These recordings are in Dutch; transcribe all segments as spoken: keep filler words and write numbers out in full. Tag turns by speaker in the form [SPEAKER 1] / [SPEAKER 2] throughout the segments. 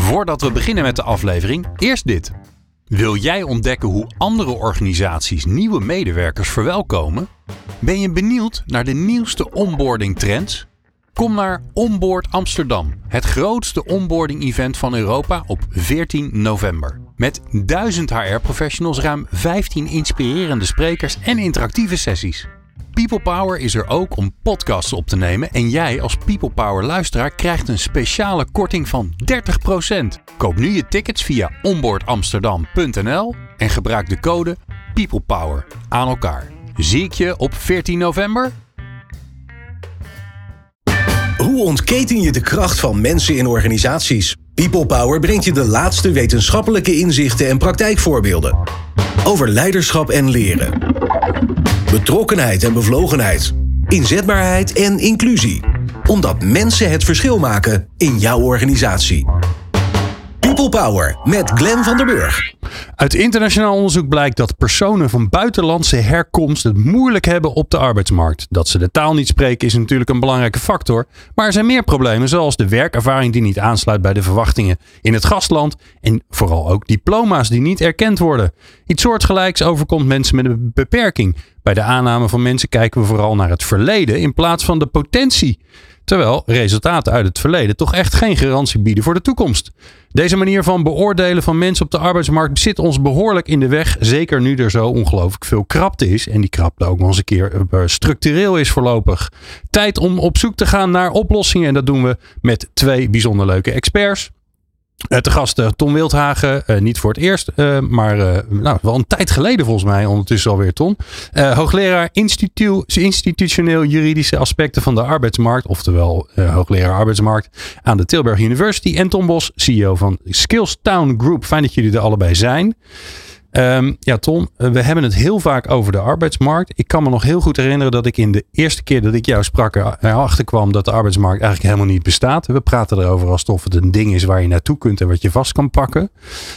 [SPEAKER 1] Voordat we beginnen met de aflevering, eerst dit. Wil jij ontdekken hoe andere organisaties nieuwe medewerkers verwelkomen? Ben je benieuwd naar de nieuwste onboarding trends? Kom naar Onboard Amsterdam, het grootste onboarding event van Europa op veertien november. Met duizend H R-professionals, ruim vijftien inspirerende sprekers en interactieve sessies. People Power is er ook om podcasts op te nemen en jij als People Power luisteraar krijgt een speciale korting van dertig procent. Koop nu je tickets via onboard amsterdam punt n l en gebruik de code People Power aan elkaar. Zie ik je op veertien november?
[SPEAKER 2] Hoe ontketen je de kracht van mensen in organisaties? People Power brengt je de laatste wetenschappelijke inzichten en praktijkvoorbeelden. Over leiderschap en leren. Betrokkenheid en bevlogenheid. Inzetbaarheid en inclusie. Omdat mensen het verschil maken in jouw organisatie. People Power met Glenn van der Burg.
[SPEAKER 1] Uit internationaal onderzoek blijkt dat personen van buitenlandse herkomst het moeilijk hebben op de arbeidsmarkt. Dat ze de taal niet spreken is natuurlijk een belangrijke factor. Maar er zijn meer problemen zoals de werkervaring die niet aansluit bij de verwachtingen in het gastland. En vooral ook diploma's die niet erkend worden. Iets soortgelijks overkomt mensen met een beperking. Bij de aanname van mensen kijken we vooral naar het verleden in plaats van de potentie. Terwijl resultaten uit het verleden toch echt geen garantie bieden voor de toekomst. Deze manier van beoordelen van mensen op de arbeidsmarkt zit ons behoorlijk in de weg. Zeker nu er zo ongelooflijk veel krapte is. En die krapte ook nog eens een keer structureel is voorlopig. Tijd om op zoek te gaan naar oplossingen. En dat doen we met twee bijzonder leuke experts. Te gast Ton Wildhagen, uh, niet voor het eerst, uh, maar uh, nou, wel een tijd geleden volgens mij ondertussen alweer Ton. Uh, hoogleraar institu- institutioneel juridische aspecten van de arbeidsmarkt, oftewel uh, hoogleraar arbeidsmarkt aan de Tilburg University. En Ton Bos, C E O van Skills Town Group. Fijn dat jullie er allebei zijn. Um, ja, Ton, we hebben het heel vaak over de arbeidsmarkt. Ik kan me nog heel goed herinneren dat ik in de eerste keer dat ik jou sprak erachter kwam dat de arbeidsmarkt eigenlijk helemaal niet bestaat. We praten erover alsof het een ding is waar je naartoe kunt en wat je vast kan pakken.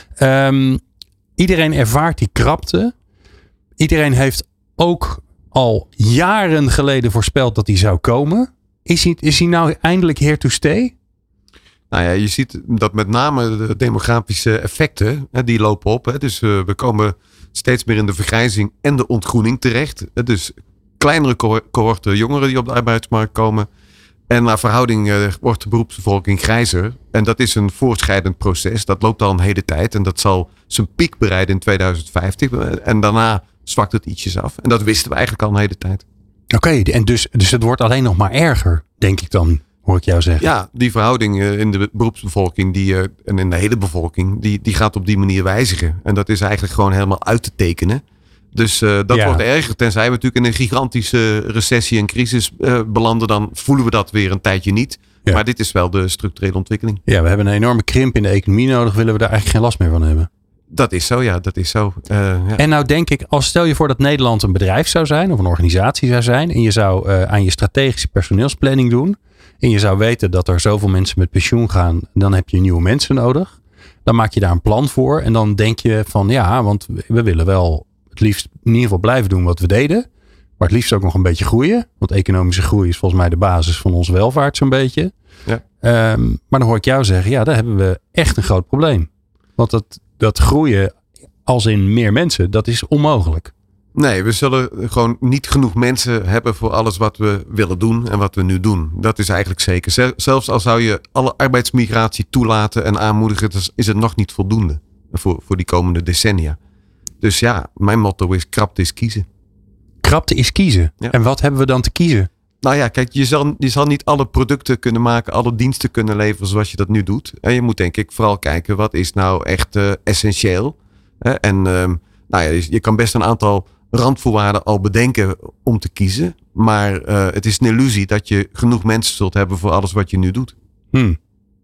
[SPEAKER 1] Um, iedereen ervaart die krapte. Iedereen heeft ook al jaren geleden voorspeld dat die zou komen. Is hij, is hij nou eindelijk here to stay?
[SPEAKER 3] Nou ja, je ziet dat met name de demografische effecten, hè, die lopen op. Hè. Dus uh, we komen steeds meer in de vergrijzing en de ontgroening terecht. Hè. Dus kleinere cohorten jongeren die op de arbeidsmarkt komen. En naar verhouding uh, wordt de beroepsbevolking grijzer. En dat is een voortschrijdend proces. Dat loopt al een hele tijd. En dat zal zijn piek bereiken in tweeduizend vijftig. En daarna zwakt het ietsjes af. En dat wisten we eigenlijk al een hele tijd.
[SPEAKER 1] Oké, okay, en dus, dus het wordt alleen nog maar erger, denk ik dan. Hoor ik jou zeggen.
[SPEAKER 3] Ja, die verhouding in de beroepsbevolking die, en in de hele bevolking, die, die gaat op die manier wijzigen. En dat is eigenlijk gewoon helemaal uit te tekenen. Dus uh, dat ja. wordt erger. Tenzij we natuurlijk in een gigantische recessie en crisis uh, belanden, dan voelen we dat weer een tijdje niet. Ja. Maar dit is wel de structurele ontwikkeling.
[SPEAKER 1] Ja, we hebben een enorme krimp in de economie nodig. Willen we daar eigenlijk geen last meer van hebben?
[SPEAKER 3] Dat is zo, ja. Dat is zo. Uh, ja.
[SPEAKER 1] En nou denk ik, als stel je voor dat Nederland een bedrijf zou zijn of een organisatie zou zijn en je zou uh, aan je strategische personeelsplanning doen. En je zou weten dat er zoveel mensen met pensioen gaan. Dan heb je nieuwe mensen nodig. Dan maak je daar een plan voor. En dan denk je van ja, want we willen wel het liefst in ieder geval blijven doen wat we deden. Maar het liefst ook nog een beetje groeien. Want economische groei is volgens mij de basis van onze welvaart zo'n beetje. Ja. Um, maar dan hoor ik jou zeggen, ja, daar hebben we echt een groot probleem. Want dat, dat groeien als in meer mensen, dat is onmogelijk.
[SPEAKER 3] Nee, we zullen gewoon niet genoeg mensen hebben voor alles wat we willen doen en wat we nu doen. Dat is eigenlijk zeker. Zelfs al zou je alle arbeidsmigratie toelaten en aanmoedigen, is het nog niet voldoende voor, voor die komende decennia. Dus ja, mijn motto is krapte is kiezen.
[SPEAKER 1] Krapte is kiezen? Ja. En wat hebben we dan te kiezen?
[SPEAKER 3] Nou ja, kijk, je zal, je zal niet alle producten kunnen maken, alle diensten kunnen leveren zoals je dat nu doet. En je moet denk ik vooral kijken, wat is nou echt uh, essentieel? En uh, nou ja, je, je kan best een aantal randvoorwaarden al bedenken om te kiezen. Maar uh, het is een illusie dat je genoeg mensen zult hebben voor alles wat je nu doet.
[SPEAKER 1] Hmm.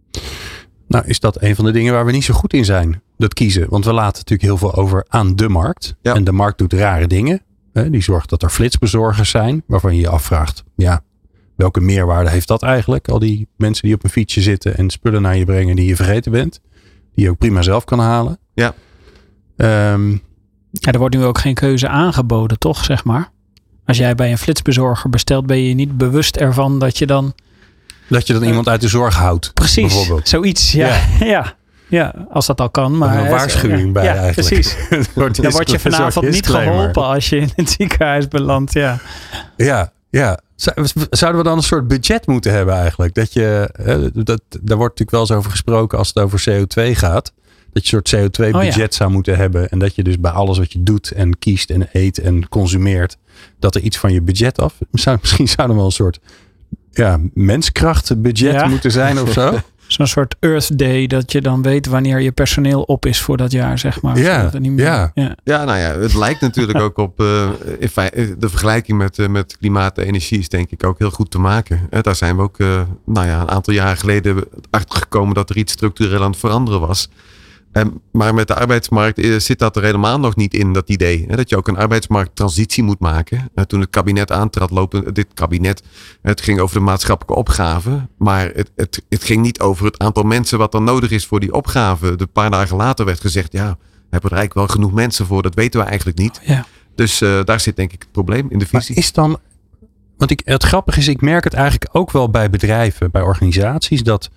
[SPEAKER 1] Nou, is dat een van de dingen waar we niet zo goed in zijn? Dat kiezen. Want we laten natuurlijk heel veel over aan de markt. Ja. En de markt doet rare dingen. Hè? Die zorgt dat er flitsbezorgers zijn. Waarvan je je afvraagt. Ja, welke meerwaarde heeft dat eigenlijk? Al die mensen die op een fietsje zitten en spullen naar je brengen die je vergeten bent. Die je ook prima zelf kan halen.
[SPEAKER 3] Ja.
[SPEAKER 1] Um,
[SPEAKER 4] Ja, er wordt nu ook geen keuze aangeboden, toch, zeg maar? Als jij bij een flitsbezorger bestelt, ben je niet bewust ervan dat je dan...
[SPEAKER 1] Dat je dan uh, iemand uit de zorg houdt.
[SPEAKER 4] Precies, zoiets, ja. ja. ja. Ja, als dat al kan. Maar
[SPEAKER 1] een waarschuwing
[SPEAKER 4] ja,
[SPEAKER 1] bij
[SPEAKER 4] ja,
[SPEAKER 1] eigenlijk.
[SPEAKER 4] Precies. Dan word je vanavond niet
[SPEAKER 1] disclaimer.
[SPEAKER 4] geholpen als je in het ziekenhuis belandt. Ja,
[SPEAKER 1] Ja, ja. Zouden we dan een soort budget moeten hebben eigenlijk? Dat je, dat, daar wordt natuurlijk wel eens over gesproken als het over C O twee gaat. Dat je een soort C O twee budget oh ja. zou moeten hebben. En dat je dus bij alles wat je doet en kiest en eet en consumeert, dat er iets van je budget af. Zou, misschien zou er wel een soort ja, menskrachtbudget ja. moeten zijn of zo.
[SPEAKER 4] Zo'n soort Earth Day, dat je dan weet wanneer je personeel op is voor dat jaar, zeg maar.
[SPEAKER 1] Ja,
[SPEAKER 4] niet meer,
[SPEAKER 1] ja.
[SPEAKER 3] ja. ja, nou ja, het lijkt natuurlijk ook op uh, in feite, de vergelijking met, uh, met klimaat en energie is denk ik ook heel goed te maken. Uh, daar zijn we ook uh, nou ja, een aantal jaren geleden achter gekomen dat er iets structureel aan het veranderen was. Um, maar met de arbeidsmarkt uh, zit dat er helemaal nog niet in, dat idee. Hè, dat je ook een arbeidsmarkttransitie moet maken. Uh, toen het kabinet aantrad, lopen dit kabinet, het ging over de maatschappelijke opgave. Maar het, het, het ging niet over het aantal mensen wat er nodig is voor die opgave. De paar dagen later werd gezegd, ja, hebben we er eigenlijk wel genoeg mensen voor? Dat weten we eigenlijk niet.
[SPEAKER 4] Ja.
[SPEAKER 3] Dus uh, daar zit denk ik het probleem in de visie.
[SPEAKER 1] Maar is dan, want ik, het grappige is, ik merk het eigenlijk ook wel bij bedrijven, bij organisaties, dat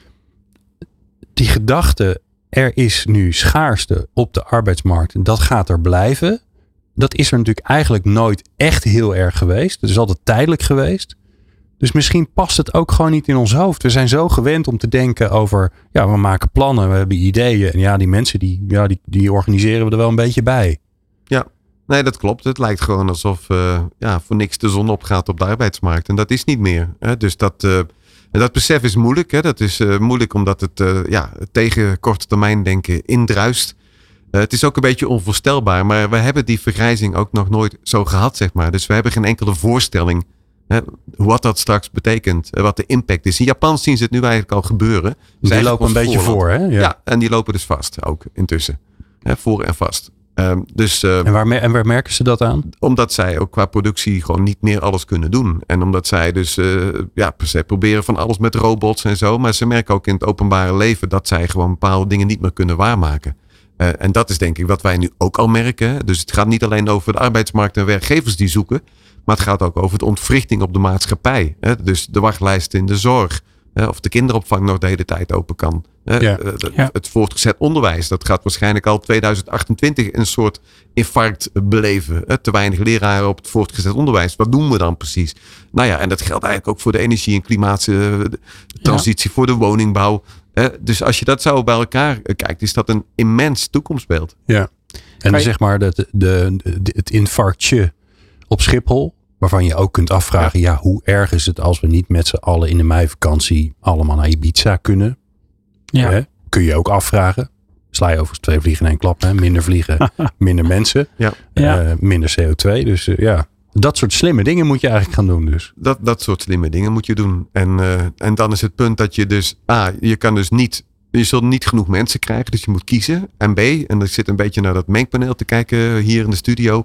[SPEAKER 1] die gedachte, er is nu schaarste op de arbeidsmarkt en dat gaat er blijven. Dat is er natuurlijk eigenlijk nooit echt heel erg geweest. Het is altijd tijdelijk geweest. Dus misschien past het ook gewoon niet in ons hoofd. We zijn zo gewend om te denken over, ja, we maken plannen, we hebben ideeën. En ja, die mensen, die, ja, die, die organiseren we er wel een beetje bij.
[SPEAKER 3] Ja, nee, dat klopt. Het lijkt gewoon alsof uh, ja, voor niks de zon opgaat op de arbeidsmarkt. En dat is niet meer. Hè? Dus dat... Uh, En dat besef is moeilijk. Hè? Dat is uh, moeilijk omdat het uh, ja, tegen korte termijn denken indruist. Uh, het is ook een beetje onvoorstelbaar. Maar we hebben die vergrijzing ook nog nooit zo gehad, zeg maar. Dus we hebben geen enkele voorstelling hè, wat dat straks betekent. Uh, wat de impact is. In Japan zien ze het nu eigenlijk al gebeuren.
[SPEAKER 1] Die Zij lopen een beetje voorland. voor, hè? Ja.
[SPEAKER 3] ja, en die lopen dus vast ook intussen. Hè, voor en vast. Um, dus, uh,
[SPEAKER 1] en, waar, en waar merken ze dat aan?
[SPEAKER 3] Omdat zij ook qua productie gewoon niet meer alles kunnen doen. En omdat zij dus uh, ja, per se proberen van alles met robots en zo. Maar ze merken ook in het openbare leven dat zij gewoon bepaalde dingen niet meer kunnen waarmaken. Uh, en dat is denk ik wat wij nu ook al merken. Dus het gaat niet alleen over de arbeidsmarkt en werkgevers die zoeken. Maar het gaat ook over de ontwrichting op de maatschappij. Hè? Dus de wachtlijsten in de zorg. Hè? Of de kinderopvang nog de hele tijd open kan.
[SPEAKER 1] Ja.
[SPEAKER 3] Ja. Het voortgezet onderwijs, dat gaat waarschijnlijk al tweeduizend achtentwintig een soort infarct beleven. Te weinig leraren op het voortgezet onderwijs. Wat doen we dan precies? Nou ja, en dat geldt eigenlijk ook voor de energie- en klimaattransitie, ja. voor de woningbouw. Dus als je dat zo bij elkaar kijkt, is dat een immens toekomstbeeld.
[SPEAKER 1] Ja, en dan zeg maar de, de, de, het infarctje op Schiphol, waarvan je ook kunt afvragen, ja. ja, hoe erg is het als we niet met z'n allen in de meivakantie allemaal naar Ibiza kunnen?
[SPEAKER 4] Ja.
[SPEAKER 1] Hè? Kun je ook afvragen. Sla je overigens twee vliegen in één klap. Hè? Minder vliegen, minder mensen.
[SPEAKER 3] Ja.
[SPEAKER 1] Uh, minder C O twee. Dus uh, ja, dat soort slimme dingen moet je eigenlijk gaan doen. Dus.
[SPEAKER 3] Dat, dat soort slimme dingen moet je doen. En, uh, en dan is het punt dat je dus... Ah, je kan dus niet... Je zult niet genoeg mensen krijgen. Dus je moet kiezen. En B, en ik zit een beetje naar dat mengpaneel te kijken hier in de studio.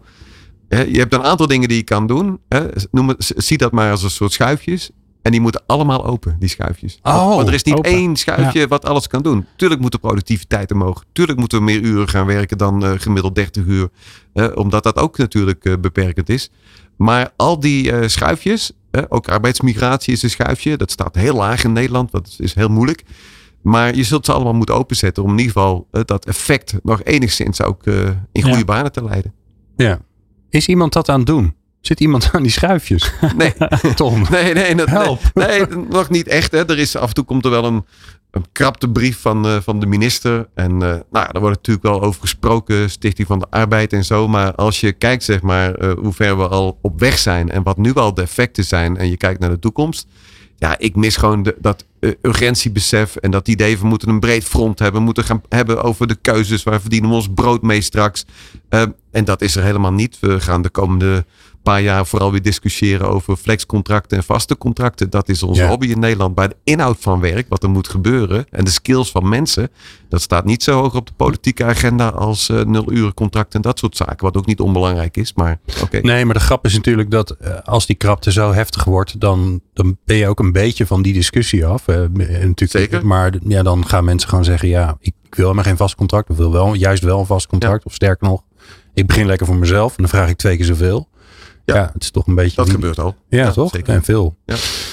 [SPEAKER 3] Je hebt een aantal dingen die je kan doen. Noem het, zie dat maar als een soort schuifjes. En die moeten allemaal open, die schuifjes.
[SPEAKER 1] Oh,
[SPEAKER 3] Want er is niet
[SPEAKER 4] open.
[SPEAKER 3] één schuifje ja. wat alles kan doen. Tuurlijk moet de productiviteit omhoog. Tuurlijk moeten we meer uren gaan werken dan uh, gemiddeld dertig uur. Uh, omdat dat ook natuurlijk uh, beperkend is. Maar al die uh, schuifjes, uh, ook arbeidsmigratie is een schuifje. Dat staat heel laag in Nederland. Dat is heel moeilijk. Maar je zult ze allemaal moeten openzetten. Om in ieder geval uh, dat effect nog enigszins ook uh, in goede ja. banen te leiden.
[SPEAKER 1] Ja. Is iemand dat aan het doen? Zit iemand aan die schuifjes?
[SPEAKER 3] Nee.
[SPEAKER 1] Tom.
[SPEAKER 3] Nee, nee, dat,
[SPEAKER 1] Help.
[SPEAKER 3] Nee, nee, nog niet echt. Hè. Er is, af en toe komt er wel een, een krapte brief van, uh, van de minister. En uh, nou, daar wordt natuurlijk wel over gesproken. Stichting van de Arbeid en zo. Maar als je kijkt zeg maar uh, hoe ver we al op weg zijn. En wat nu al de effecten zijn. En je kijkt naar de toekomst. Ja, ik mis gewoon de, dat uh, urgentiebesef. En dat idee, we moeten een breed front hebben. We moeten gaan hebben over de keuzes. Waar verdienen we ons brood mee straks. Uh, en dat is er helemaal niet. We gaan de komende paar jaar vooral weer discussiëren over flexcontracten en vaste contracten. Dat is onze ja. hobby in Nederland. Maar de inhoud van werk, wat er moet gebeuren. En de skills van mensen. Dat staat niet zo hoog op de politieke agenda als uh, nul uren contracten en dat soort zaken. Wat ook niet onbelangrijk is. Maar oké. Okay.
[SPEAKER 1] Nee, maar de grap is natuurlijk dat uh, als die krapte zo heftig wordt. Dan, dan ben je ook een beetje van die discussie af. Uh, natuurlijk,
[SPEAKER 3] Zeker.
[SPEAKER 1] Maar ja, dan gaan mensen gewoon zeggen. Ja, ik, ik wil helemaal geen vast contract. Of wil wel, juist wel een vast contract. Ja. Of sterker nog, ik begin lekker voor mezelf. En dan vraag ik twee keer zoveel. Ja, ja, het is toch een beetje...
[SPEAKER 3] Dat die... gebeurt al.
[SPEAKER 1] Ja,
[SPEAKER 3] ja
[SPEAKER 1] toch?
[SPEAKER 3] Zeker.
[SPEAKER 1] En veel.
[SPEAKER 3] Ja.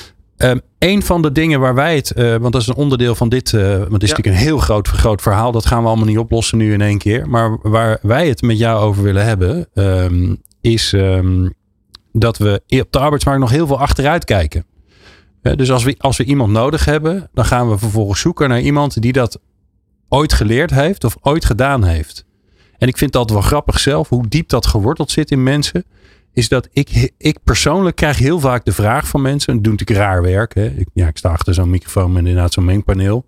[SPEAKER 1] Um, een van de dingen waar wij het, uh, want dat is een onderdeel van dit, uh, want het is ja. natuurlijk een heel groot, groot verhaal. Dat gaan we allemaal niet oplossen nu in één keer. Maar waar wij het met jou over willen hebben, um, is um, dat we op de arbeidsmarkt nog heel veel achteruit kijken. Uh, dus als we, als we iemand nodig hebben, dan gaan we vervolgens zoeken naar iemand die dat ooit geleerd heeft of ooit gedaan heeft. En ik vind dat wel grappig zelf, hoe diep dat geworteld zit in mensen. Is dat ik, ik persoonlijk krijg heel vaak de vraag van mensen. En doe natuurlijk raar werk. Hè. Ik, ja, ik sta achter zo'n microfoon met inderdaad zo'n mengpaneel.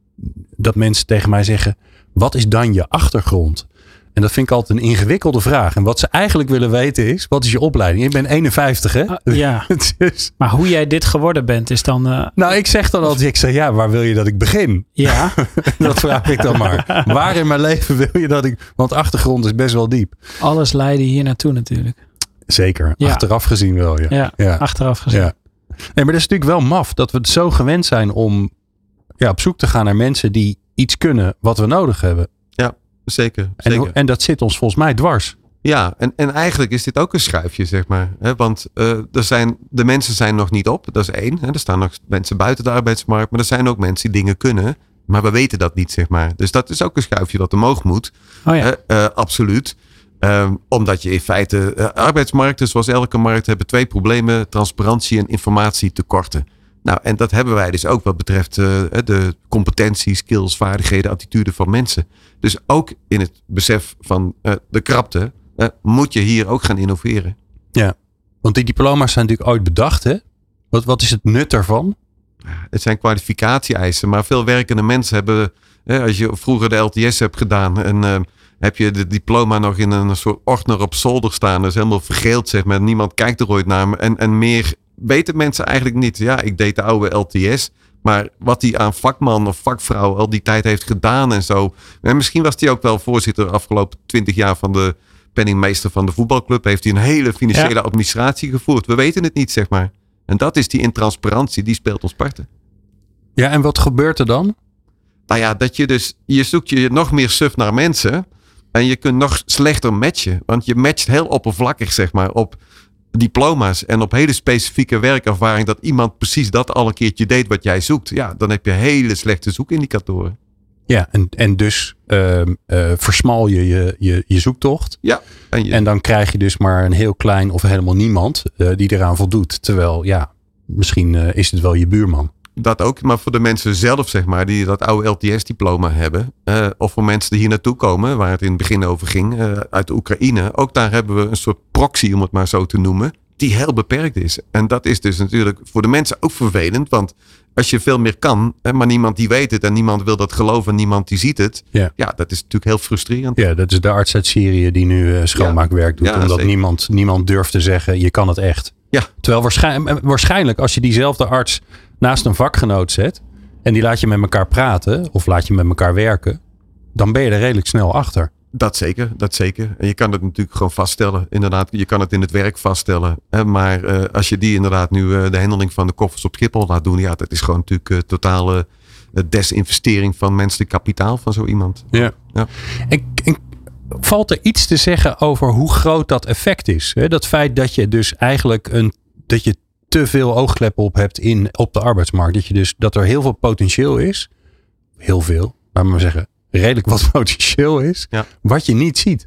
[SPEAKER 1] Dat mensen tegen mij zeggen. Wat is dan je achtergrond? En dat vind ik altijd een ingewikkelde vraag. En wat ze eigenlijk willen weten is. Wat is je opleiding? Ik ben eenenvijftig hè?
[SPEAKER 4] Uh, ja. dus, maar hoe jij dit geworden bent is dan. Uh,
[SPEAKER 1] nou ik zeg dan altijd. Ik zeg ja waar wil je dat ik begin?
[SPEAKER 4] Ja.
[SPEAKER 1] Dat vraag ik dan maar. Waar in mijn leven wil je dat ik. Want achtergrond is best wel diep.
[SPEAKER 4] Alles leidde hier naartoe natuurlijk.
[SPEAKER 1] Zeker,
[SPEAKER 4] ja.
[SPEAKER 1] achteraf gezien wel. Ja.
[SPEAKER 4] Ja, ja. achteraf gezien. Ja.
[SPEAKER 1] Nee, maar dat is natuurlijk wel maf dat we het zo gewend zijn om ja, op zoek te gaan naar mensen die iets kunnen wat we nodig hebben.
[SPEAKER 3] Ja, zeker. zeker.
[SPEAKER 1] En, en dat zit ons volgens mij dwars.
[SPEAKER 3] Ja, en, en eigenlijk is dit ook een schuifje, zeg maar. Hè? Want uh, er zijn, de mensen zijn nog niet op, dat is één. Hè? Er staan nog mensen buiten de arbeidsmarkt, maar er zijn ook mensen die dingen kunnen, maar we weten dat niet, zeg maar. Dus dat is ook een schuifje dat omhoog moet.
[SPEAKER 4] Oh ja.
[SPEAKER 3] uh, uh, absoluut. Um, omdat je in feite, uh, arbeidsmarkten zoals elke markt hebben twee problemen, transparantie en informatietekorten. Nou, en dat hebben wij dus ook wat betreft uh, de competenties, skills, vaardigheden, attitude van mensen. Dus ook in het besef van uh, de krapte uh, moet je hier ook gaan innoveren.
[SPEAKER 1] Ja, want die diploma's zijn natuurlijk ooit bedacht, hè? Wat, wat is het nut daarvan?
[SPEAKER 3] Het zijn kwalificatie-eisen, maar veel werkende mensen hebben, uh, als je vroeger de L T S hebt gedaan en uh, heb je de diploma nog in een soort ordner op zolder staan. Dat is helemaal vergeeld, zeg maar. Niemand kijkt er ooit naar. En, en meer weten mensen eigenlijk niet. Ja, ik deed de oude L T S. Maar wat hij aan vakman of vakvrouw al die tijd heeft gedaan en zo. En misschien was hij ook wel voorzitter de afgelopen twintig jaar van de penningmeester van de voetbalclub. Heeft hij een hele financiële ja. administratie gevoerd. We weten het niet, zeg maar. En dat is die intransparantie, die speelt ons parten.
[SPEAKER 1] Ja, en wat gebeurt er dan?
[SPEAKER 3] Nou ja, dat je dus, je zoekt je nog meer suf naar mensen. En je kunt nog slechter matchen. Want je matcht heel oppervlakkig, zeg maar, op diploma's. En op hele specifieke werkervaring. Dat iemand precies dat al een keertje deed wat jij zoekt. Ja, dan heb je hele slechte zoekindicatoren.
[SPEAKER 1] Ja, en, en dus uh, uh, versmal je je, je je zoektocht.
[SPEAKER 3] Ja. En, je,
[SPEAKER 1] en dan krijg je dus maar een heel klein of helemaal niemand uh, die eraan voldoet. Terwijl, ja, misschien uh, is het wel je buurman.
[SPEAKER 3] Dat ook, maar voor de mensen zelf, zeg maar, die dat oude L T S-diploma hebben. Uh, of voor mensen die hier naartoe komen, waar het in het begin over ging, uh, uit de Oekraïne. Ook daar hebben we een soort proxy, om het maar zo te noemen, die heel beperkt is. En dat is dus natuurlijk voor de mensen ook vervelend. Want als je veel meer kan, maar niemand die weet het en niemand wil dat geloven en niemand die ziet het. Ja, ja dat is natuurlijk heel frustrerend.
[SPEAKER 1] Ja, dat is de arts uit Syrië die nu uh, schoonmaakwerk doet. Ja, omdat niemand, niemand durft te zeggen, je kan het echt.
[SPEAKER 3] Ja.
[SPEAKER 1] Terwijl waarschijnlijk, waarschijnlijk als je diezelfde arts naast een vakgenoot zet en die laat je met elkaar praten of laat je met elkaar werken, dan ben je er redelijk snel achter.
[SPEAKER 3] Dat zeker, dat zeker. En je kan het natuurlijk gewoon vaststellen. Inderdaad, je kan het in het werk vaststellen. Maar uh, als je die inderdaad nu uh, de handeling van de koffers op Schiphol laat doen, ja, dat is gewoon natuurlijk uh, totale uh, desinvestering van menselijk kapitaal van zo iemand.
[SPEAKER 1] Ja. ja. En, en valt er iets te zeggen over hoe groot dat effect is? Hè? Dat feit dat je dus eigenlijk een dat je te veel oogkleppen op hebt in, op de arbeidsmarkt. Dat je dus dat er heel veel potentieel is. Heel veel, laten we maar zeggen. Redelijk wat potentieel is. Ja. Wat je niet ziet.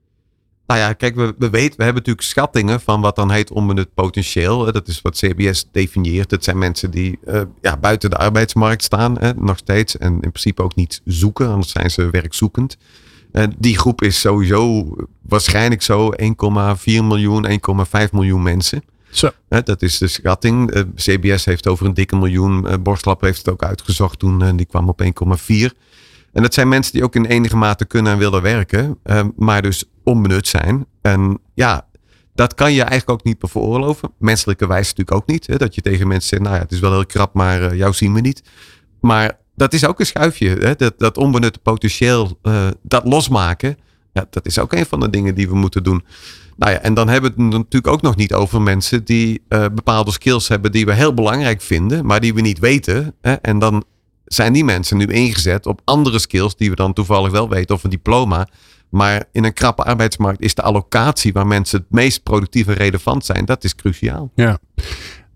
[SPEAKER 3] Nou ja, kijk, we, we weten, we hebben natuurlijk schattingen van wat dan heet onbenut potentieel. Dat is wat C B S definieert. Dat zijn mensen die uh, ja, buiten de arbeidsmarkt staan, hè, nog steeds. En in principe ook niet zoeken, anders zijn ze werkzoekend. En die groep is sowieso waarschijnlijk zo één komma vier miljoen, één komma vijf miljoen mensen.
[SPEAKER 1] Zo.
[SPEAKER 3] Dat is de schatting. Uh, C B S heeft over een dikke miljoen. Uh, Borstlab heeft het ook uitgezocht toen. Uh, die kwam op één komma vier. En dat zijn mensen die ook in enige mate kunnen en willen werken. Uh, maar dus onbenut zijn. En ja, dat kan je eigenlijk ook niet meer veroorloven. Menselijke wijze natuurlijk ook niet. Hè? Dat je tegen mensen zegt, nou ja, het is wel heel krap, maar uh, jou zien we niet. Maar dat is ook een schuifje. Hè? Dat, dat onbenutte potentieel, uh, dat losmaken. Ja, dat is ook een van de dingen die we moeten doen. Nou ja, en dan hebben we het natuurlijk ook nog niet over mensen die uh, bepaalde skills hebben die we heel belangrijk vinden, maar die we niet weten. Hè? En dan zijn die mensen nu ingezet op andere skills die we dan toevallig wel weten of een diploma. Maar in een krappe arbeidsmarkt is de allocatie waar mensen het meest productief en relevant zijn, dat is cruciaal.
[SPEAKER 1] Ja.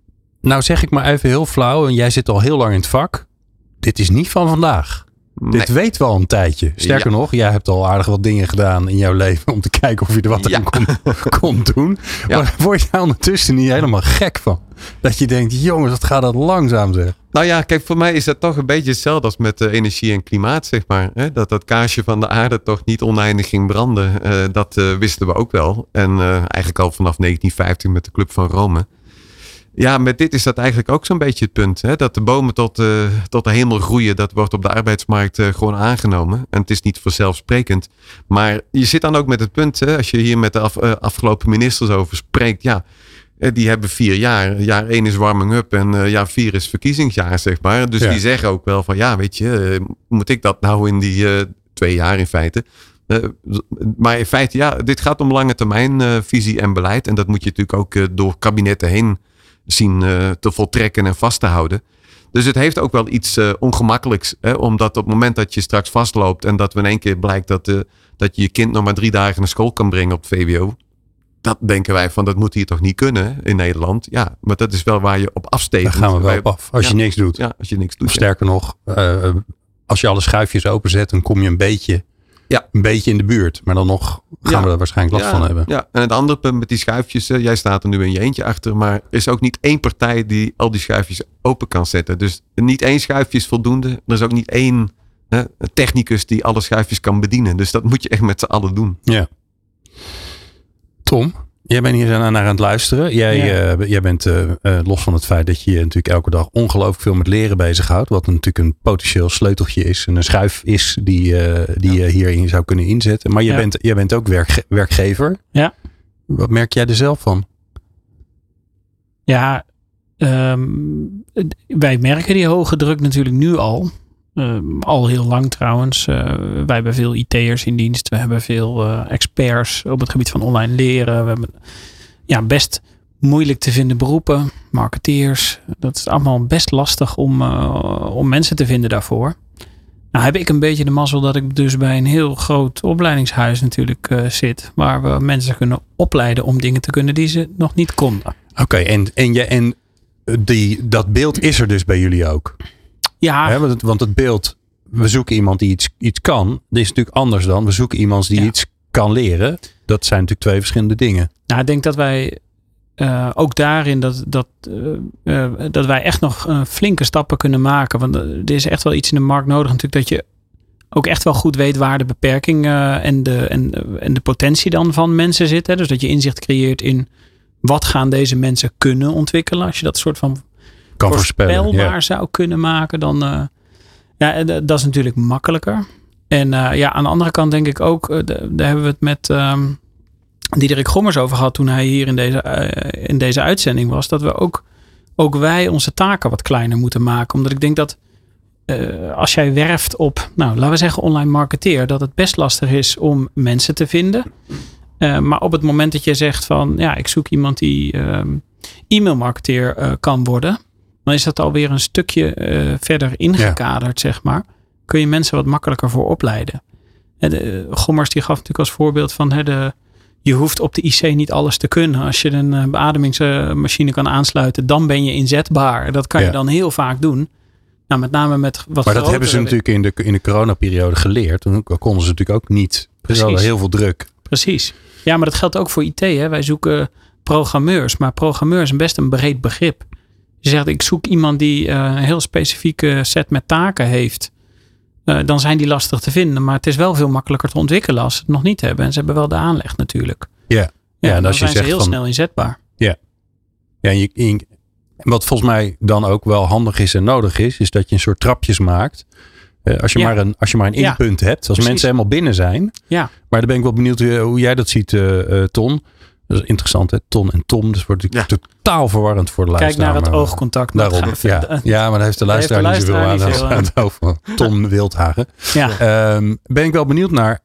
[SPEAKER 1] Nou zeg ik maar even heel flauw. En jij zit al heel lang in het vak. Dit is niet van vandaag. Nee. Dit weten we al een tijdje. Sterker ja. nog, jij hebt al aardig wat dingen gedaan in jouw leven om te kijken of je er wat ja. aan kon, kon doen. Ja. Maar word je daar ondertussen niet helemaal gek van? Dat je denkt, jongens, wat gaat dat langzaam zeg.
[SPEAKER 3] Nou ja, kijk, voor mij is dat toch een beetje hetzelfde als met uh, energie en klimaat, zeg maar. Hè? Dat dat kaarsje van de aarde toch niet oneindig ging branden. Uh, dat uh, wisten we ook wel. En uh, eigenlijk al vanaf negentien vijftien met de Club van Rome. Ja, met dit is dat eigenlijk ook zo'n beetje het punt. Hè? Dat de bomen tot, uh, tot de hemel groeien, dat wordt op de arbeidsmarkt uh, gewoon aangenomen. En het is niet vanzelfsprekend. Maar je zit dan ook met het punt, hè, als je hier met de af, uh, afgelopen ministers over spreekt. Ja, uh, die hebben vier jaar. Jaar één is warming up en uh, jaar vier is verkiezingsjaar, zeg maar. Dus ja. die zeggen ook wel van, ja, weet je, uh, moet ik dat nou in die uh, twee jaar in feite... Uh, maar in feite, ja, dit gaat om lange termijn uh, visie en beleid. En dat moet je natuurlijk ook uh, door kabinetten heen zien uh, te voltrekken en vast te houden. Dus het heeft ook wel iets uh, ongemakkelijks. Hè? Omdat op het moment dat je straks vastloopt en dat we in één keer blijkt dat, uh, dat je je kind nog maar drie dagen naar school kan brengen op het V W O. Dat denken wij van, dat moet hier toch niet kunnen in Nederland. Ja, maar dat is wel waar je op afsteekt.
[SPEAKER 1] Daar gaan we wel op af. Als ja, je niks doet.
[SPEAKER 3] Ja, als je niks doet.
[SPEAKER 1] Of sterker ja. nog, uh, als je alle schuifjes openzet, dan kom je een beetje... Ja. Een beetje in de buurt. Maar dan nog gaan ja. we er waarschijnlijk last
[SPEAKER 3] ja.
[SPEAKER 1] van hebben.
[SPEAKER 3] Ja, en het andere punt met die schuifjes. Uh, jij staat er nu in je eentje achter. Maar er is ook niet één partij die al die schuifjes open kan zetten. Dus niet één schuifje is voldoende. Er is ook niet één uh, technicus die alle schuifjes kan bedienen. Dus dat moet je echt met z'n allen doen.
[SPEAKER 1] Ja. Tom, jij bent hier naar aan het luisteren. Jij, ja. uh, jij bent uh, uh, los van het feit dat je je natuurlijk elke dag ongelooflijk veel met leren bezighoudt. Wat natuurlijk een potentieel sleuteltje is. En een schuif is die, uh, die ja. je hierin zou kunnen inzetten. Maar je ja. bent, jij bent ook werkge- werkgever.
[SPEAKER 4] Ja.
[SPEAKER 1] Wat merk jij er zelf van?
[SPEAKER 4] Ja, um, wij merken die hoge druk natuurlijk nu al. Um, al heel lang trouwens. Uh, wij hebben veel I T'ers in dienst. We hebben veel uh, experts op het gebied van online leren. We hebben ja, best moeilijk te vinden beroepen. Marketeers. Dat is allemaal best lastig om, uh, om mensen te vinden daarvoor. Nou heb ik een beetje de mazzel dat ik dus bij een heel groot opleidingshuis natuurlijk uh, zit. Waar we mensen kunnen opleiden om dingen te kunnen die ze nog niet konden.
[SPEAKER 1] Oké, okay, en, en, je, en die, dat beeld is er dus bij jullie ook?
[SPEAKER 4] Ja.
[SPEAKER 1] He, want, het, want het beeld, we zoeken iemand die iets, iets kan. Dat is natuurlijk anders dan, we zoeken iemand die ja. iets kan leren. Dat zijn natuurlijk twee verschillende dingen.
[SPEAKER 4] Nou, ik denk dat wij uh, ook daarin dat, dat, uh, uh, dat wij echt nog uh, flinke stappen kunnen maken. Want er is echt wel iets in de markt nodig natuurlijk dat je ook echt wel goed weet waar de beperking uh, en, de, en, en de potentie dan van mensen zit. Hè? Dus dat je inzicht creëert in wat gaan deze mensen kunnen ontwikkelen. Als je dat soort van
[SPEAKER 1] kan
[SPEAKER 4] voorspelbaar
[SPEAKER 1] ja.
[SPEAKER 4] zou kunnen maken, dan uh, ja, dat is natuurlijk makkelijker. En uh, ja, aan de andere kant denk ik ook, uh, daar hebben we het met um, Diederik Gommers over gehad toen hij hier in deze, uh, in deze uitzending was, dat we ook, ook wij onze taken wat kleiner moeten maken. Omdat ik denk dat uh, als jij werft op, nou laten we zeggen online marketeer, dat het best lastig is om mensen te vinden. Uh, maar op het moment dat je zegt van, ja, ik zoek iemand die uh, e-mailmarketeer uh, kan worden, dan is dat alweer een stukje uh, verder ingekaderd, ja. zeg maar. Kun je mensen wat makkelijker voor opleiden. En de, Gommers die gaf natuurlijk als voorbeeld van, hè, de, je hoeft op de I C niet alles te kunnen. Als je een uh, beademingsmachine kan aansluiten, dan ben je inzetbaar. Dat kan ja. je dan heel vaak doen. Nou, met name met wat
[SPEAKER 1] Maar dat hebben ze natuurlijk in de, in de coronaperiode geleerd. Toen konden ze natuurlijk ook niet. Er was heel veel druk.
[SPEAKER 4] Precies. Ja, maar dat geldt ook voor I T. Hè. Wij zoeken programmeurs. Maar programmeur is best een breed begrip. Je zegt, ik zoek iemand die uh, een heel specifieke set met taken heeft. Uh, dan zijn die lastig te vinden. Maar het is wel veel makkelijker te ontwikkelen als ze het nog niet hebben. En ze hebben wel de aanleg natuurlijk.
[SPEAKER 1] Ja, ja,
[SPEAKER 4] ja en
[SPEAKER 1] en
[SPEAKER 4] dan
[SPEAKER 1] als
[SPEAKER 4] zijn
[SPEAKER 1] je zegt
[SPEAKER 4] ze heel
[SPEAKER 1] van,
[SPEAKER 4] snel inzetbaar.
[SPEAKER 1] Ja, ja en je, je, wat volgens mij dan ook wel handig is en nodig is, is dat je een soort trapjes maakt. Uh, als, je
[SPEAKER 4] ja.
[SPEAKER 1] maar een, als je maar een
[SPEAKER 4] ja.
[SPEAKER 1] inpunt hebt. Als
[SPEAKER 4] Precies.
[SPEAKER 1] mensen helemaal binnen zijn.
[SPEAKER 4] Ja.
[SPEAKER 1] Maar dan ben ik wel benieuwd hoe, hoe jij dat ziet, uh, uh, Ton. Dat is interessant, hè? Ton en Tom. Dus wordt ja. totaal verwarrend voor de
[SPEAKER 4] Kijk
[SPEAKER 1] luisteraar.
[SPEAKER 4] naar het
[SPEAKER 1] maar,
[SPEAKER 4] oogcontact.
[SPEAKER 1] Daarom, ja. ja, maar daar heeft de luisteraar, de luisteraar niet zoveel aan. Het over Ton Wildhagen.
[SPEAKER 4] Ja.
[SPEAKER 1] Um, ben ik wel benieuwd naar.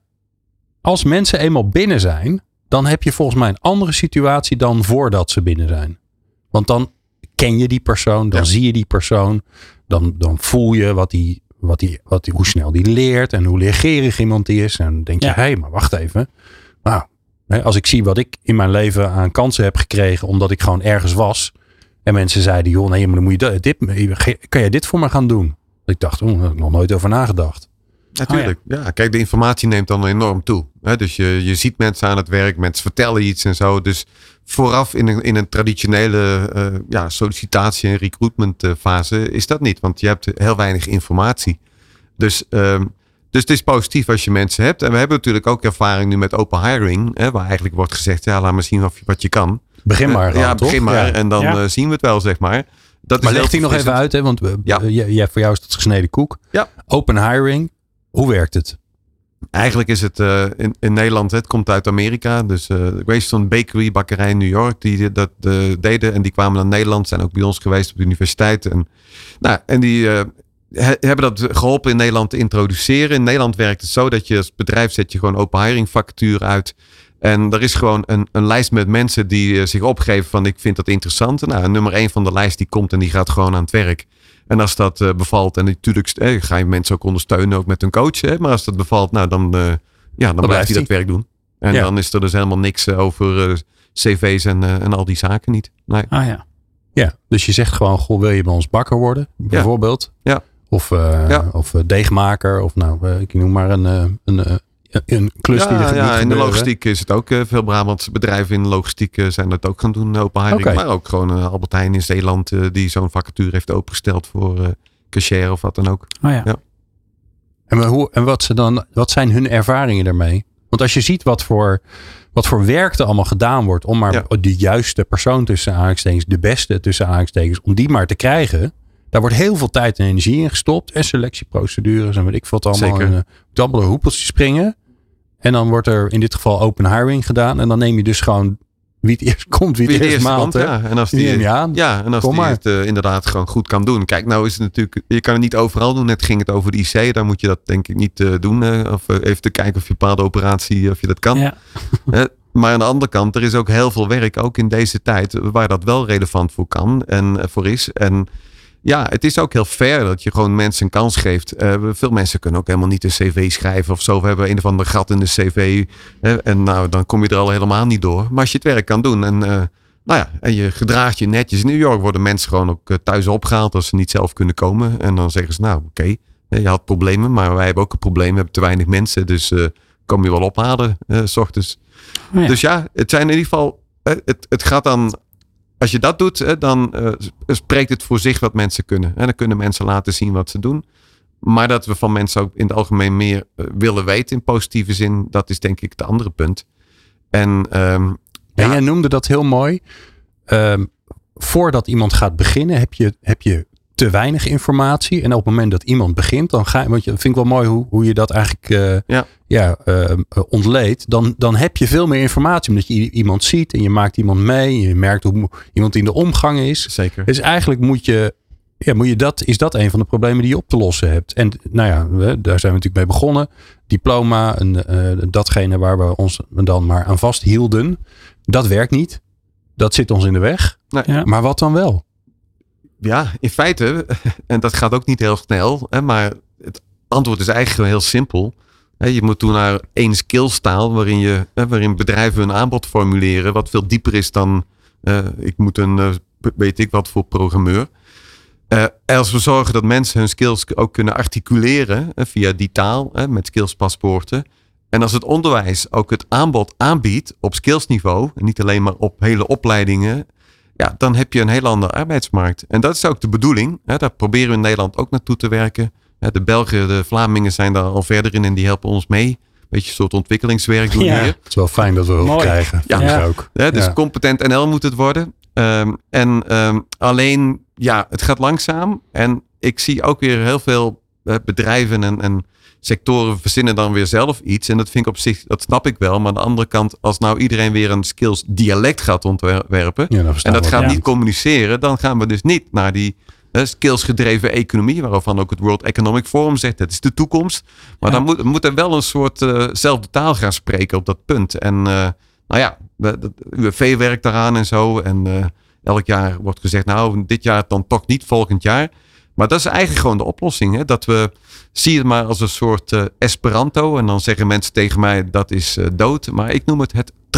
[SPEAKER 1] Als mensen eenmaal binnen zijn, dan heb je volgens mij een andere situatie dan voordat ze binnen zijn. Want dan ken je die persoon, dan ja. zie je die persoon, dan, dan voel je wat die, wat die, wat die, hoe snel die leert en hoe leergierig iemand die is. En dan denk je, hé, ja. hey, maar wacht even. Nou, als ik zie wat ik in mijn leven aan kansen heb gekregen, omdat ik gewoon ergens was. En mensen zeiden, joh, nee, maar dan moet je dit, kan je dit voor me gaan doen? Ik dacht, oh, daar heb ik nog nooit over nagedacht.
[SPEAKER 3] Natuurlijk. Oh, ja. ja, kijk, de informatie neemt dan enorm toe. Hè? Dus je, je ziet mensen aan het werk, mensen vertellen iets en zo. Dus vooraf in een, in een traditionele uh, ja, sollicitatie- en recruitmentfase is dat niet. Want je hebt heel weinig informatie. Dus, um, dus het is positief als je mensen hebt. En we hebben natuurlijk ook ervaring nu met open hiring. Hè, waar eigenlijk wordt gezegd, ja, laat maar zien of je, wat je kan.
[SPEAKER 1] Begin maar.
[SPEAKER 3] Uh, ja, begin
[SPEAKER 1] toch?
[SPEAKER 3] maar.
[SPEAKER 1] Ja.
[SPEAKER 3] En dan ja. uh, zien we het wel, zeg maar. Dat
[SPEAKER 1] maar leg die nog even uit, hè? Want uh,
[SPEAKER 3] ja.
[SPEAKER 1] jij, voor jou is dat gesneden koek.
[SPEAKER 3] Ja.
[SPEAKER 1] Open hiring. Hoe werkt het?
[SPEAKER 3] Eigenlijk is het uh, in, in Nederland, het komt uit Amerika. Dus uh, Greystone Bakery, bakkerij in New York, die dat uh, deden. En die kwamen naar Nederland, zijn ook bij ons geweest op de universiteit. En, nou, en die uh, he, hebben dat geholpen in Nederland te introduceren. In Nederland werkt het zo dat je als bedrijf zet je gewoon open hiring vacature uit. En er is gewoon een, een lijst met mensen die uh, zich opgeven van ik vind dat interessant. Nou, nummer één van de lijst die komt en die gaat gewoon aan het werk. En als dat uh, bevalt, en natuurlijk eh, ga je mensen ook ondersteunen, ook met een coach. Hè, maar als dat bevalt, nou dan, uh, ja, dan, dan blijft hij dat werk doen. En ja. dan is er dus helemaal niks uh, over uh, cv's en, uh, en al die zaken niet. Nee.
[SPEAKER 4] Ah ja.
[SPEAKER 1] Ja, dus je zegt gewoon, goh, wil je bij ons bakker worden? Bijvoorbeeld.
[SPEAKER 3] Ja. ja.
[SPEAKER 1] Of, uh, ja. of uh, deegmaker. Of nou, uh, ik noem maar een... Uh, een uh, Een klus
[SPEAKER 3] ja,
[SPEAKER 1] die er
[SPEAKER 3] ja, in de
[SPEAKER 1] gebeuren.
[SPEAKER 3] logistiek is het ook. Uh, veel Brabantse bedrijven in de logistiek uh, zijn dat ook gaan doen, open hiring. Okay. Maar ook gewoon uh, Albert Heijn in Zeeland uh, die zo'n vacature heeft opengesteld voor uh, cashier of wat dan ook.
[SPEAKER 4] Oh ja.
[SPEAKER 3] Ja.
[SPEAKER 1] En, hoe, en wat, ze dan, wat zijn hun ervaringen daarmee? Want als je ziet wat voor, wat voor werk er allemaal gedaan wordt om maar ja. de juiste persoon tussen aanhalingstekens, de beste tussen aanhalingstekens, om die maar te krijgen. Daar wordt heel veel tijd en energie in gestopt. En selectieprocedures en weet ik wat allemaal.
[SPEAKER 3] Zeker.
[SPEAKER 1] En, uh, dabbelen hoepeltjes springen. En dan wordt er in dit geval open hiring gedaan. En dan neem je dus gewoon wie het eerst komt, wie, wie het eerst maalt.
[SPEAKER 3] Ja. En als die, die ja, ja, en als die het uh, inderdaad gewoon goed kan doen. Kijk, nou is het natuurlijk, je kan het niet overal doen. Net ging het over de I C. Daar moet je dat denk ik niet uh, doen. Uh, of uh, even te kijken of je een bepaalde operatie, of je dat kan.
[SPEAKER 4] Ja.
[SPEAKER 3] uh, maar aan de andere kant, er is ook heel veel werk, ook in deze tijd, waar dat wel relevant voor kan en uh, voor is. En ja, het is ook heel fair dat je gewoon mensen een kans geeft. Uh, veel mensen kunnen ook helemaal niet een cv schrijven of zo. We hebben een of ander gat in de cv. Uh, en nou, dan kom je er al helemaal niet door. Maar als je het werk kan doen en, uh, nou ja, en je gedraagt je netjes. In New York worden mensen gewoon ook uh, thuis opgehaald als ze niet zelf kunnen komen. En dan zeggen ze, nou oké, okay, je had problemen. Maar wij hebben ook een probleem. We hebben te weinig mensen. Dus uh, kom je wel ophalen uh, 's ochtends. Oh ja. Dus ja, het zijn in ieder geval, uh, het, het gaat dan... Als je dat doet, dan uh, spreekt het voor zich wat mensen kunnen. En dan kunnen mensen laten zien wat ze doen. Maar dat we van mensen ook in het algemeen meer uh, willen weten in positieve zin, dat is denk ik het andere punt. En, um,
[SPEAKER 1] ja, ja. Jij noemde dat heel mooi. Um, voordat iemand gaat beginnen, heb je, heb je te weinig informatie. En op het moment dat iemand begint, dan ga je, want je vind ik wel mooi hoe, hoe je dat eigenlijk uh, ja. Ja, uh, ontleedt. Dan, dan heb je veel meer informatie. Omdat je iemand ziet en je maakt iemand mee. Je merkt hoe iemand in de omgang is.
[SPEAKER 3] Zeker.
[SPEAKER 1] Dus eigenlijk moet je, ja, moet je dat, is dat een van de problemen die je op te lossen hebt. En nou ja, we, daar zijn we natuurlijk mee begonnen. Diploma en uh, datgene waar we ons dan maar aan vasthielden. Dat werkt niet. Dat zit ons in de weg.
[SPEAKER 3] Nee.
[SPEAKER 1] Ja. Maar wat dan wel?
[SPEAKER 3] Ja, in feite, en dat gaat ook niet heel snel, hè, maar het antwoord is eigenlijk gewoon heel simpel. Je moet toen naar één skillstaal waarin, je, waarin bedrijven hun aanbod formuleren, wat veel dieper is dan uh, ik moet een, uh, weet ik wat voor programmeur. Uh, als we zorgen dat mensen hun skills ook kunnen articuleren uh, via die taal, uh, met skillspaspoorten. En als het onderwijs ook het aanbod aanbiedt op skillsniveau, en niet alleen maar op hele opleidingen, ja, dan heb je een heel andere arbeidsmarkt. En dat is ook de bedoeling. Hè, daar proberen we in Nederland ook naartoe te werken. De Belgen, de Vlamingen zijn daar al verder in en die helpen ons mee. Beetje een soort ontwikkelingswerk doen
[SPEAKER 1] ja.
[SPEAKER 3] hier.
[SPEAKER 1] Het is wel fijn dat we hulp
[SPEAKER 4] Mooi.
[SPEAKER 1] krijgen.
[SPEAKER 3] Ja,
[SPEAKER 1] ja. Ook.
[SPEAKER 3] Ja, dus
[SPEAKER 1] ja.
[SPEAKER 3] competent N L moet het worden. Um, en um, alleen, ja, het gaat langzaam. En ik zie ook weer heel veel uh, bedrijven en, en sectoren verzinnen dan weer zelf iets. En dat vind ik op zich, dat snap ik wel. Maar aan de andere kant, als nou iedereen weer een skills dialect gaat ontwerpen. Ja, en dat gaat ja. niet communiceren. Dan gaan we dus niet naar die uh, skills gedreven economie. Waarvan ook het World Economic Forum zegt, dat is de toekomst. Maar ja. dan moet, moet er wel een soort uh, zelfde taal gaan spreken op dat punt. En uh, nou ja, de U W V werkt daaraan en zo. En uh, elk jaar wordt gezegd, nou dit jaar dan toch niet, volgend jaar. Maar dat is eigenlijk gewoon de oplossing. Hè? Dat we, zie het maar als een soort uh, Esperanto. En dan zeggen mensen tegen mij, dat is uh, dood. Maar ik noem het het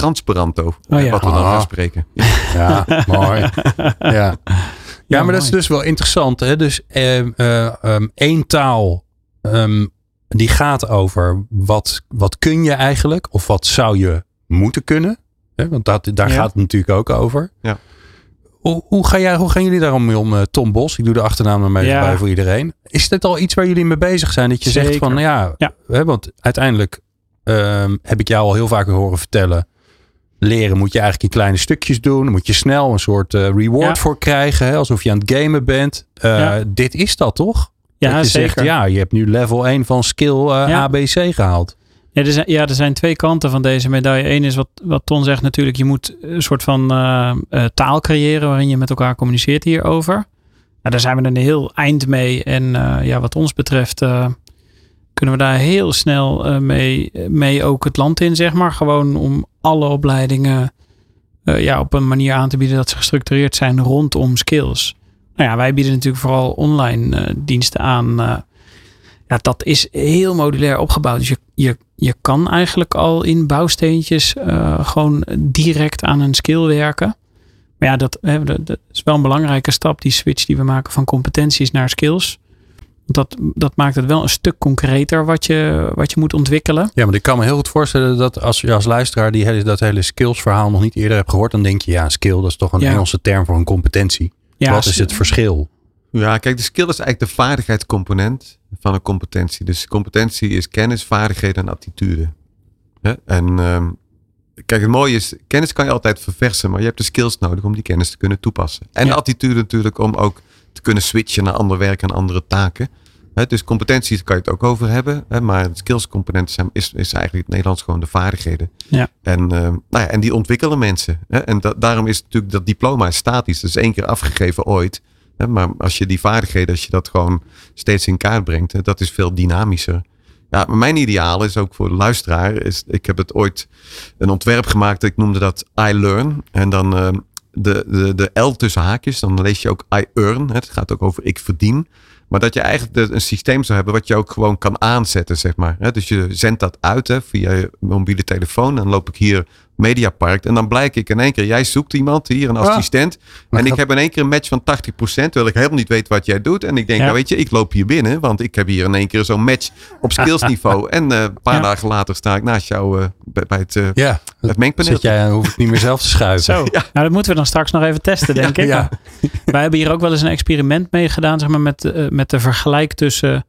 [SPEAKER 3] transparanto.
[SPEAKER 4] Oh, ja.
[SPEAKER 3] Wat we dan
[SPEAKER 1] Ah.
[SPEAKER 3] gaan spreken.
[SPEAKER 1] Ja, mooi. Ja. Ja, maar
[SPEAKER 4] mooi.
[SPEAKER 1] dat is dus wel interessant. Hè? Dus eh, eh, um, één taal um, die gaat over wat, wat kun je eigenlijk of wat zou je moeten kunnen. Hè? Want dat, daar
[SPEAKER 4] Ja.
[SPEAKER 1] gaat het natuurlijk ook over.
[SPEAKER 3] Ja.
[SPEAKER 1] Hoe, hoe, ga jij, hoe gaan jullie daarom mee om, uh, Tom Bos? Ik doe de achternaam maar mee
[SPEAKER 4] Ja.
[SPEAKER 1] bij voor iedereen. Is dit al iets waar jullie mee bezig zijn? Dat je
[SPEAKER 4] Zeker.
[SPEAKER 1] zegt van, nou ja,
[SPEAKER 4] Ja.
[SPEAKER 1] Hè, want uiteindelijk um, heb ik jou al heel vaak horen vertellen. Leren moet je eigenlijk in kleine stukjes doen. Dan moet je snel een soort uh, reward
[SPEAKER 4] Ja.
[SPEAKER 1] voor krijgen. Hè, alsof je aan het gamen bent. Uh,
[SPEAKER 4] Ja.
[SPEAKER 1] Dit is dat toch?
[SPEAKER 4] Ja,
[SPEAKER 1] dat je
[SPEAKER 4] zeker.
[SPEAKER 1] zegt, ja, je hebt nu level één van skill uh,
[SPEAKER 4] Ja.
[SPEAKER 1] A B C gehaald.
[SPEAKER 4] Ja er, zijn, ja, er zijn twee kanten van deze medaille. Eén is wat, wat Ton zegt natuurlijk. Je moet een soort van uh, uh, taal creëren waarin je met elkaar communiceert hierover. Nou, daar zijn we er een heel eind mee. En uh, ja, wat ons betreft uh, kunnen we daar heel snel uh, mee, mee ook het land in, zeg maar. Gewoon om alle opleidingen uh, ja, op een manier aan te bieden dat ze gestructureerd zijn rondom skills. Nou ja, wij bieden natuurlijk vooral online uh, diensten aan. Uh, ja, dat is heel modulair opgebouwd. Dus je, je, je kan eigenlijk al in bouwsteentjes uh, gewoon direct aan een skill werken. Maar ja, dat, hè, dat, dat is wel een belangrijke stap, die switch die we maken van competenties naar skills. Dat, dat maakt het wel een stuk concreter wat je, wat je moet ontwikkelen.
[SPEAKER 1] Ja, maar ik kan me heel goed voorstellen dat als je als luisteraar die hele, dat hele skills verhaal nog niet eerder hebt gehoord, dan denk je, ja, skill, dat is toch een
[SPEAKER 4] Ja.
[SPEAKER 1] Engelse term voor een competentie.
[SPEAKER 4] Ja,
[SPEAKER 1] Wat is het verschil?
[SPEAKER 3] Ja, kijk, de skill is eigenlijk de vaardigheidscomponent van een competentie. Dus competentie is kennis, vaardigheden en attitude. Hè? En um, kijk, het mooie is, kennis kan je altijd verversen, maar je hebt de skills nodig om die kennis te kunnen toepassen. En
[SPEAKER 4] Ja.
[SPEAKER 3] de attitude natuurlijk om ook te kunnen switchen naar ander werk en andere taken. Hè? Dus competenties kan je het ook over hebben, hè? Maar de skills component is, is eigenlijk in het Nederlands gewoon de vaardigheden.
[SPEAKER 4] Ja.
[SPEAKER 3] En, um, nou ja, en die ontwikkelen mensen. Hè? En da- daarom is natuurlijk dat diploma statisch. Dat is één keer afgegeven ooit. Hè, maar als je die vaardigheden, als je dat gewoon steeds in kaart brengt, hè, dat is veel dynamischer. Ja, maar mijn ideaal is ook voor de luisteraar. Is, ik heb het ooit een ontwerp gemaakt. Ik noemde dat I Learn. En dan uh, de, de, de L tussen haakjes. Dan lees je ook I Earn. Hè, het gaat ook over ik verdien. Maar dat je eigenlijk een systeem zou hebben wat je ook gewoon kan aanzetten, zeg maar. Hè, dus je zendt dat uit hè, via je mobiele telefoon. Dan loop ik hier Mediapark. En dan blijk ik in één keer, jij zoekt iemand hier, een assistent.
[SPEAKER 1] Ah,
[SPEAKER 3] en ik
[SPEAKER 1] dat...
[SPEAKER 3] heb in één keer een match van tachtig procent. Terwijl ik helemaal niet weet wat jij doet. En ik denk,
[SPEAKER 4] Ja.
[SPEAKER 3] nou weet je, ik loop hier binnen. Want ik heb hier in één keer zo'n match op skillsniveau. En uh, een paar
[SPEAKER 4] Ja.
[SPEAKER 3] dagen later sta ik naast jou uh, bij, bij het, uh,
[SPEAKER 1] Ja,
[SPEAKER 3] het mengpaneel.
[SPEAKER 1] zit jij, dan hoef ik niet meer zelf te schuiven.
[SPEAKER 4] Zo,
[SPEAKER 3] Ja.
[SPEAKER 4] nou dat moeten we dan straks nog even testen, denk ik.
[SPEAKER 1] Ja.
[SPEAKER 4] Wij hebben hier ook wel eens een experiment mee gedaan, zeg maar, met, uh, met de vergelijk tussen,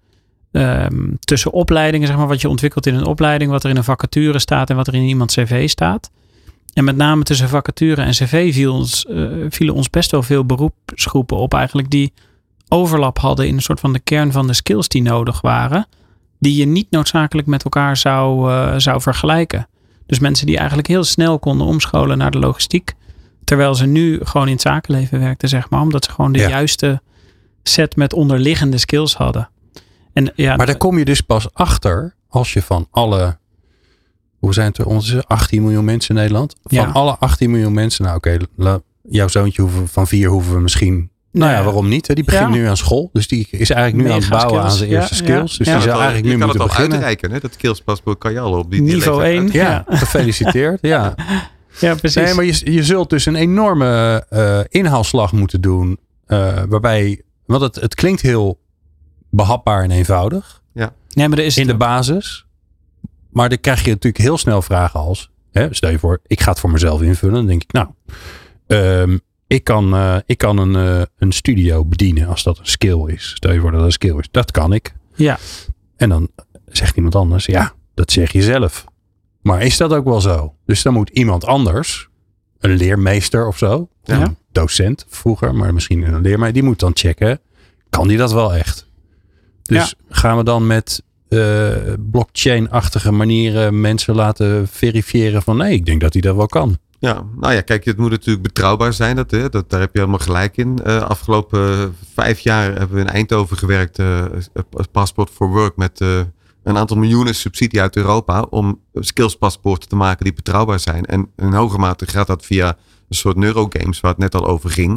[SPEAKER 4] um, tussen opleidingen, zeg maar, wat je ontwikkelt in een opleiding, wat er in een vacature staat en wat er in iemands cv staat. En met name tussen vacature en cv viel ons, uh, vielen ons best wel veel beroepsgroepen op eigenlijk die overlap hadden in een soort van de kern van de skills die nodig waren, die je niet noodzakelijk met elkaar zou, uh, zou vergelijken. Dus mensen die eigenlijk heel snel konden omscholen naar de logistiek, terwijl ze nu gewoon in het zakenleven werkten, zeg maar, omdat ze gewoon de
[SPEAKER 1] Ja.
[SPEAKER 4] juiste set met onderliggende skills hadden. En, ja,
[SPEAKER 1] Maar daar kom je dus pas achter als je van alle, hoe zijn het er onze achttien miljoen mensen in Nederland? Van
[SPEAKER 4] Ja.
[SPEAKER 1] alle achttien miljoen mensen, nou oké, okay, jouw zoontje hoeven, van vier hoeven we misschien, nou ja,
[SPEAKER 4] Ja.
[SPEAKER 1] waarom niet? Hè? Die begint
[SPEAKER 4] Ja.
[SPEAKER 1] nu aan school, dus die is eigenlijk nu aan het
[SPEAKER 4] Mega
[SPEAKER 1] bouwen aan
[SPEAKER 4] skills.
[SPEAKER 1] zijn eerste
[SPEAKER 4] Ja,
[SPEAKER 1] skills.
[SPEAKER 4] ja.
[SPEAKER 1] Dus
[SPEAKER 4] Ja.
[SPEAKER 1] die
[SPEAKER 3] Je
[SPEAKER 1] zou
[SPEAKER 3] kan het al-
[SPEAKER 1] eigenlijk nu
[SPEAKER 3] je kan
[SPEAKER 1] moeten
[SPEAKER 3] het al
[SPEAKER 1] beginnen.
[SPEAKER 3] uitreiken. Hè? Dat skillspaspoort kan je al op die, die
[SPEAKER 4] Niveau
[SPEAKER 3] leeftijd
[SPEAKER 4] één.
[SPEAKER 3] uit-
[SPEAKER 1] Ja, gefeliciteerd. Ja.
[SPEAKER 4] ja, precies.
[SPEAKER 1] Nee, maar je, je zult dus een enorme uh, inhaalslag moeten doen, uh, waarbij, want het, het klinkt heel behapbaar en eenvoudig
[SPEAKER 4] nee, maar er is
[SPEAKER 1] in de basis. Maar dan krijg je natuurlijk heel snel vragen als, hè, stel je voor, ik ga het voor mezelf invullen. Dan denk ik, nou, um, ik kan, uh, ik kan een, uh, een studio bedienen als dat een skill is. Stel je voor dat dat een skill is. Dat kan ik.
[SPEAKER 4] Ja.
[SPEAKER 1] En dan zegt iemand anders, ja, dat zeg je zelf. Maar is dat ook wel zo? Dus dan moet iemand anders, een leermeester of zo,
[SPEAKER 3] Ja.
[SPEAKER 1] een docent vroeger, maar misschien een leermeester, die moet dan checken, kan die dat wel echt? Dus gaan we dan met uh, blockchain-achtige manieren mensen laten verifiëren van nee, ik denk dat hij dat wel kan.
[SPEAKER 3] Ja, nou ja, kijk, het moet natuurlijk betrouwbaar zijn. Dat, hè, dat, daar heb je helemaal gelijk in. Uh, afgelopen uh, vijf jaar hebben we in Eindhoven gewerkt, uh, Passport for Work, met uh, een aantal miljoenen subsidie uit Europa om skillspaspoorten te maken die betrouwbaar zijn. En in hoge mate gaat dat via een soort neurogames waar het net al over ging.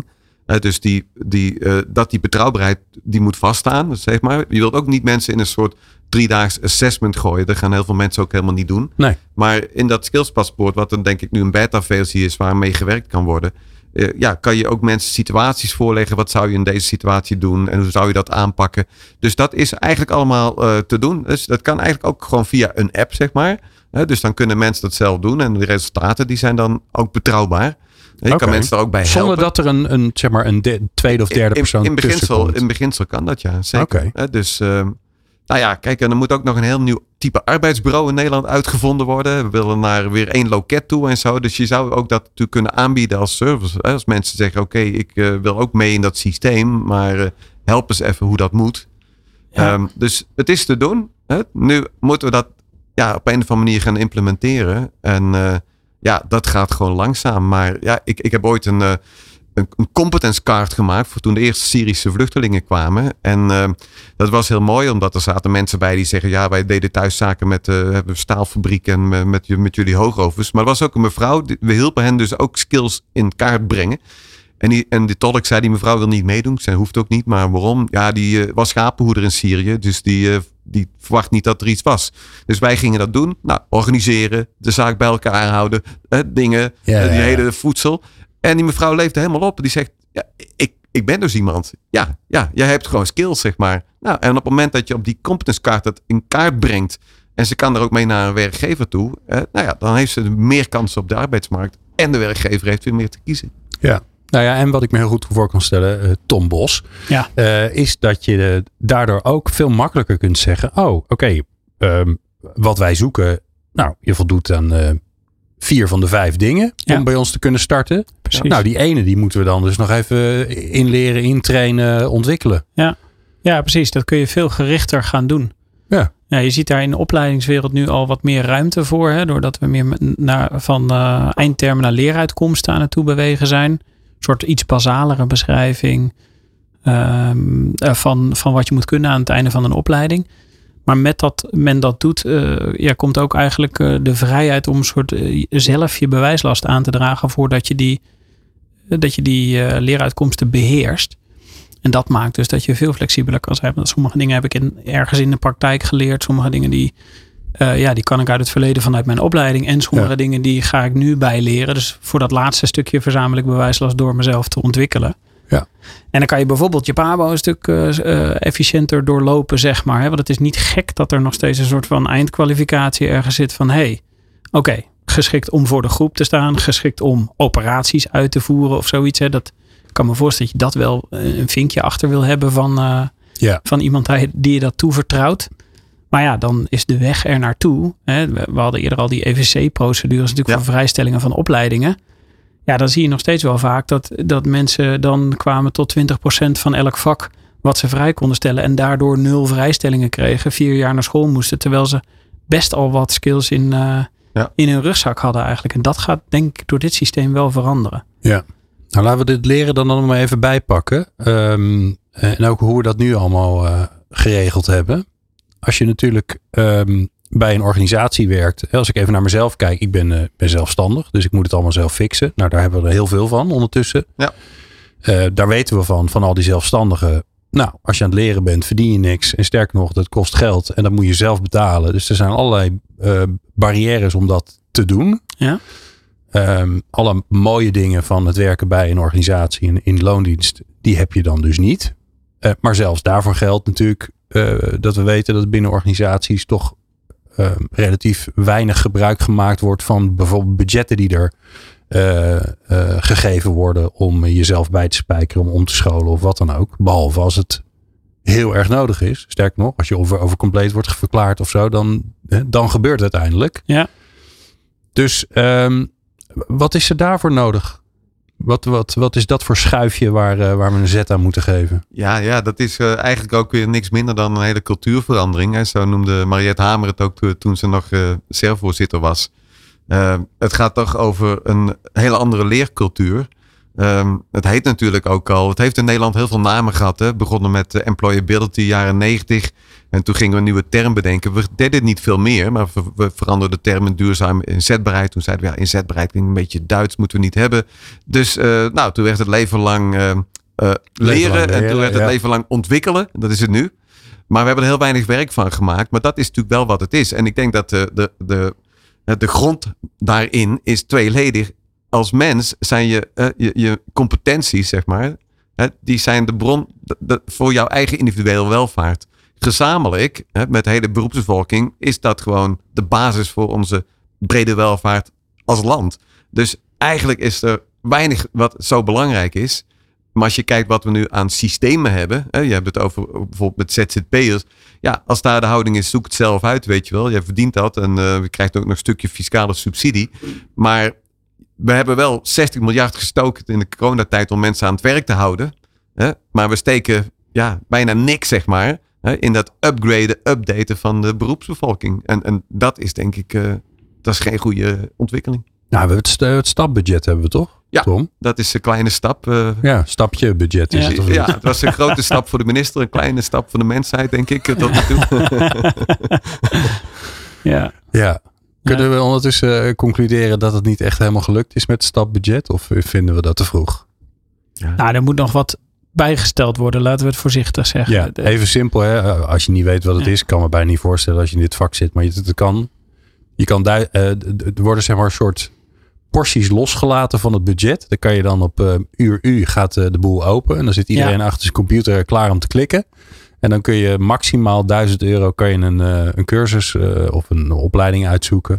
[SPEAKER 3] Uh, dus die, die, uh, dat die betrouwbaarheid die moet vaststaan. Zeg maar. Je wilt ook niet mensen in een soort driedaags assessment gooien. Dat gaan heel veel mensen ook helemaal niet doen.
[SPEAKER 1] Nee.
[SPEAKER 3] Maar in dat skillspaspoort, wat dan denk ik nu een beta-versie is waarmee gewerkt kan worden. Uh, ja, kan je ook mensen situaties voorleggen. Wat zou je in deze situatie doen? En hoe zou je dat aanpakken? Dus dat is eigenlijk allemaal uh, te doen. Dus dat kan eigenlijk ook gewoon via een app, zeg maar. Uh, dus dan kunnen mensen dat zelf doen. En de resultaten die zijn dan ook betrouwbaar. Je okay. kan mensen er ook bij helpen.
[SPEAKER 1] Zonder dat er een, een, zeg maar een de, tweede of derde persoon
[SPEAKER 3] in, in beginsel,
[SPEAKER 1] tussen komt.
[SPEAKER 3] In beginsel kan dat, ja. Zeker.
[SPEAKER 1] Okay.
[SPEAKER 3] Dus, uh, nou ja, kijk, en er moet ook nog een heel nieuw type arbeidsbureau in Nederland uitgevonden worden. We willen naar weer één loket toe en zo. Dus je zou ook dat natuurlijk kunnen aanbieden als service. Als mensen zeggen, oké, okay, ik uh, wil ook mee in dat systeem. Maar uh, help eens even hoe dat moet. Ja. Um, dus het is te doen. Hè? Nu moeten we dat ja, op een of andere manier gaan implementeren. En uh, ja, dat gaat gewoon langzaam. Maar ja, ik, ik heb ooit een, uh, een, een competence card gemaakt voor toen de eerste Syrische vluchtelingen kwamen. En uh, dat was heel mooi, omdat er zaten mensen bij die zeggen, ja, wij deden thuis zaken met uh, hebben een staalfabriek en uh, met, met jullie hoogovens. Maar er was ook een mevrouw, die, we hielpen hen dus ook skills in kaart brengen. En die, en die tolk zei, die mevrouw wil niet meedoen. Zij hoeft ook niet, maar waarom? Ja, die uh, was schapenhoeder in Syrië, dus die... Uh, Die verwacht niet dat er iets was. Dus wij gingen dat doen. Nou, organiseren. De zaak bij elkaar houden. Eh, dingen.
[SPEAKER 1] Ja,
[SPEAKER 3] eh, die
[SPEAKER 1] ja, ja.
[SPEAKER 3] hele voedsel. En die mevrouw leefde helemaal op. Die zegt, ja, ik, ik ben dus iemand. Ja, ja, jij hebt gewoon skills, zeg maar. Nou, en op het moment dat je op die competence kaart dat in kaart brengt. En ze kan er ook mee naar een werkgever toe. Eh, nou ja, dan heeft ze meer kansen op de arbeidsmarkt. En de werkgever heeft weer meer te kiezen.
[SPEAKER 1] Ja. Nou ja, en wat ik me heel goed voor kan stellen, uh, Tom Bos,
[SPEAKER 4] ja.
[SPEAKER 1] uh, is dat je uh, daardoor ook veel makkelijker kunt zeggen, oh, oké, okay, um, wat wij zoeken, nou, je voldoet aan uh, vier van de vijf dingen
[SPEAKER 4] ja.
[SPEAKER 1] om bij ons te kunnen starten.
[SPEAKER 4] Precies.
[SPEAKER 1] Nou, die ene, die moeten we dan dus nog even inleren, intrainen, ontwikkelen.
[SPEAKER 4] Ja. ja, precies. Dat kun je veel gerichter gaan doen.
[SPEAKER 1] Ja.
[SPEAKER 4] Ja, je ziet daar in de opleidingswereld nu al wat meer ruimte voor, hè, doordat we meer naar, van uh, eindtermen naar leeruitkomsten aan het toe bewegen zijn. Een soort iets basalere beschrijving um, van, van wat je moet kunnen aan het einde van een opleiding. Maar met dat men dat doet, uh, ja, komt ook eigenlijk uh, de vrijheid om een soort uh, zelf je bewijslast aan te dragen voordat je die, uh, dat je die uh, leeruitkomsten beheerst. En dat maakt dus dat je veel flexibeler kan zijn. Want sommige dingen heb ik in, ergens in de praktijk geleerd. Sommige dingen die, uh, ja, die kan ik uit het verleden vanuit mijn opleiding. En sommige ja. dingen die ga ik nu bijleren. Dus voor dat laatste stukje verzamel ik bewijslast door mezelf te ontwikkelen.
[SPEAKER 1] Ja. En
[SPEAKER 4] dan kan je bijvoorbeeld je Pabo een stuk uh, efficiënter doorlopen, zeg maar. Hè? Want het is niet gek dat er nog steeds een soort van eindkwalificatie ergens zit van, hé, hey, oké, okay, geschikt om voor de groep te staan. Geschikt om operaties uit te voeren of zoiets. Hè? Dat ik kan me voorstellen dat je dat wel een vinkje achter wil hebben van, uh, ja. van iemand die je dat toevertrouwt. Maar ja, dan is de weg er naartoe. Hè? We hadden eerder al die E V C-procedures natuurlijk ja. voor vrijstellingen van opleidingen. Ja, dan zie je nog steeds wel vaak dat, dat mensen dan kwamen tot twintig procent van elk vak wat ze vrij konden stellen. En daardoor nul vrijstellingen kregen. Vier jaar naar school moesten. Terwijl ze best al wat skills in, uh, ja. in hun rugzak hadden eigenlijk. En dat gaat denk ik door dit systeem wel veranderen.
[SPEAKER 1] Ja. Nou, laten we dit leren dan, dan maar even bijpakken. Um, en ook hoe we dat nu allemaal uh, geregeld hebben. Als je natuurlijk um, bij een organisatie werkt. Als ik even naar mezelf kijk. Ik ben, uh, ben zelfstandig. Dus ik moet het allemaal zelf fixen. Nou, daar hebben we er heel veel van ondertussen.
[SPEAKER 3] Ja.
[SPEAKER 1] Uh, daar weten we van. Van al die zelfstandigen. Nou, als je aan het leren bent, verdien je niks. En sterker nog, dat kost geld. En dat moet je zelf betalen. Dus er zijn allerlei uh, barrières om dat te doen.
[SPEAKER 4] Ja.
[SPEAKER 1] Um, alle mooie dingen van het werken bij een organisatie in, in loondienst, die heb je dan dus niet. Uh, maar zelfs daarvoor geldt natuurlijk uh, dat we weten dat binnen organisaties toch uh, relatief weinig gebruik gemaakt wordt van bijvoorbeeld budgetten die er uh, uh, gegeven worden om jezelf bij te spijkeren, om om te scholen of wat dan ook. Behalve als het heel erg nodig is. Sterker nog, als je over, over compleet wordt verklaard of zo, dan, dan gebeurt het uiteindelijk.
[SPEAKER 4] Ja.
[SPEAKER 1] Dus um, wat is er daarvoor nodig? Wat, wat, wat is dat voor schuifje waar, uh, waar we een zet aan moeten geven?
[SPEAKER 3] Ja, ja dat is uh, eigenlijk ook weer niks minder dan een hele cultuurverandering. Hè. Zo noemde Mariette Hamer het ook to, toen ze nog uh, C E R-voorzitter was. Uh, het gaat toch over een hele andere leercultuur. Um, het heet natuurlijk ook al. Het heeft in Nederland heel veel namen gehad. Hè? Begonnen met uh, employability jaren negentig. En toen gingen we een nieuwe term bedenken. We deden niet veel meer. Maar we, we veranderden de term duurzaam inzetbaarheid. Toen zeiden we ja, inzetbaarheid klinkt een beetje Duits. Moeten we niet hebben. Dus uh, nou, toen werd het leven lang uh, uh, leren. leren. En toen werd het ja. leven lang ontwikkelen. Dat is het nu. Maar we hebben er heel weinig werk van gemaakt. Maar dat is natuurlijk wel wat het is. En ik denk dat de, de, de, de grond daarin is tweeledig. Als mens zijn je, uh, je, je competenties, zeg maar, hè, die zijn de bron de, de, voor jouw eigen individuele welvaart. Gezamenlijk, hè, met de hele beroepsbevolking, is dat gewoon de basis voor onze brede welvaart als land. Dus eigenlijk is er weinig wat zo belangrijk is. Maar als je kijkt wat we nu aan systemen hebben. Hè, je hebt het over bijvoorbeeld met Z Z P'ers. Ja, als daar de houding is, zoek het zelf uit, weet je wel. Je verdient dat en uh, je krijgt ook nog een stukje fiscale subsidie. Maar we hebben wel zestig miljard gestoken in de coronatijd om mensen aan het werk te houden. Hè? Maar we steken ja, bijna niks, zeg maar, hè, in dat upgraden, updaten van de beroepsbevolking. En, en dat is denk ik, uh, dat is geen goede ontwikkeling.
[SPEAKER 1] Nou, we hebben het, het stapbudget hebben we toch?
[SPEAKER 3] Ja,
[SPEAKER 1] Tom?
[SPEAKER 3] Dat is een kleine stap. Uh,
[SPEAKER 1] ja, stapje budget is
[SPEAKER 3] ja.
[SPEAKER 1] het. Of
[SPEAKER 3] ja, het was een grote stap voor de minister, een kleine stap voor de mensheid, denk ik. Tot nu toe.
[SPEAKER 4] ja.
[SPEAKER 1] Ja. Kunnen we ondertussen concluderen dat het niet echt helemaal gelukt is met het stapbudget? Of vinden we dat te vroeg?
[SPEAKER 4] Ja. Nou, er moet nog wat bijgesteld worden. Laten we het voorzichtig zeggen.
[SPEAKER 1] Ja, even simpel. Hè? Als je niet weet wat het ja. is, kan me bijna niet voorstellen als je in dit vak zit. Maar je, het kan, je kan du- uh, er worden zeg maar een soort porties losgelaten van het budget. Dan kan je dan op uh, uur U gaat uh, de boel open. En dan zit iedereen ja. achter zijn computer klaar om te klikken. En dan kun je maximaal duizend euro kan je een, uh, een cursus uh, of een opleiding uitzoeken.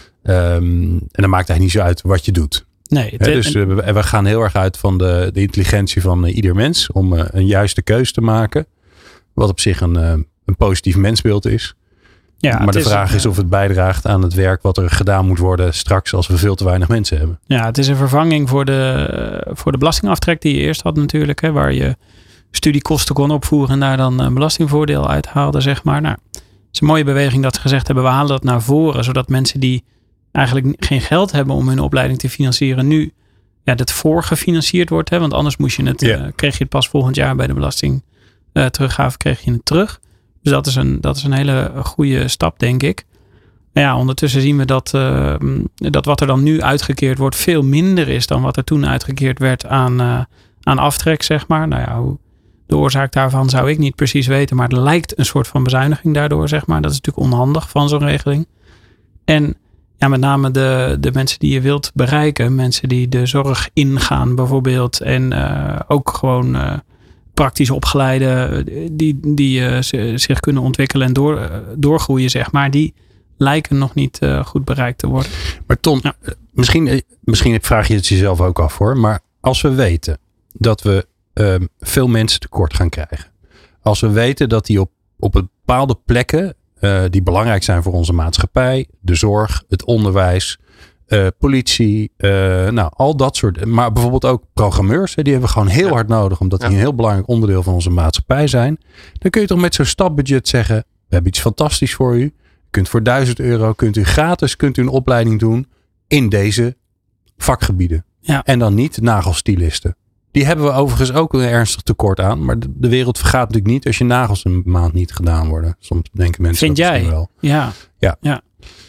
[SPEAKER 1] Um, en dan maakt het eigenlijk niet zo uit wat je doet.
[SPEAKER 4] Nee, het,
[SPEAKER 1] He, dus uh, we, we gaan heel erg uit van de, de intelligentie van uh, ieder mens om uh, een juiste keuze te maken. Wat op zich een, uh, een positief mensbeeld is. Ja, maar de is, vraag is uh, of het bijdraagt aan het werk wat er gedaan moet worden straks als we veel te weinig mensen hebben.
[SPEAKER 4] Ja, het is een vervanging voor de, voor de belastingaftrek die je eerst had natuurlijk. Hè, waar je studiekosten kon opvoeren en daar dan een belastingvoordeel uithaalde, zeg maar. Nou, het is een mooie beweging dat ze gezegd hebben, we halen dat naar voren, zodat mensen die eigenlijk geen geld hebben om hun opleiding te financieren, nu ja, dat voorgefinancierd wordt. Hè, want anders moest je het, ja. uh, kreeg je het pas volgend jaar bij de belasting uh, teruggave, kreeg je het terug. Dus dat is een, dat is een hele goede stap, denk ik. Maar ja, ondertussen zien we dat, uh, dat wat er dan nu uitgekeerd wordt veel minder is dan wat er toen uitgekeerd werd aan, uh, aan aftrek, zeg maar. Nou ja, hoe de oorzaak daarvan zou ik niet precies weten, maar het lijkt een soort van bezuiniging daardoor, zeg maar. Dat is natuurlijk onhandig van zo'n regeling. En ja, met name de, de mensen die je wilt bereiken, mensen die de zorg ingaan bijvoorbeeld en uh, ook gewoon uh, praktisch opgeleide, die, die uh, zich kunnen ontwikkelen en door, uh, doorgroeien, zeg maar, die lijken nog niet uh, goed bereikt te worden.
[SPEAKER 1] Maar Tom, ja. misschien, misschien vraag je het jezelf ook af hoor, maar als we weten dat we uh, veel mensen tekort gaan krijgen, als we weten dat die op, op bepaalde plekken Uh, die belangrijk zijn voor onze maatschappij, de zorg, het onderwijs, uh, politie, uh, nou al dat soort. Maar bijvoorbeeld ook programmeurs, hè, die hebben we gewoon heel ja. hard nodig, omdat die ja. een heel belangrijk onderdeel van onze maatschappij zijn. Dan kun je toch met zo'n stapbudget zeggen, we hebben iets fantastisch voor u. U kunt voor duizend euro, kunt u gratis, kunt u een opleiding doen in deze vakgebieden. Ja. En dan niet nagelstilisten. Die hebben we overigens ook een ernstig tekort aan. Maar de, de wereld vergaat natuurlijk niet als je nagels een maand niet gedaan worden. Soms denken mensen
[SPEAKER 4] Vind
[SPEAKER 1] dat
[SPEAKER 4] jij?
[SPEAKER 1] Wel.
[SPEAKER 4] Ja.
[SPEAKER 1] ja.
[SPEAKER 4] ja.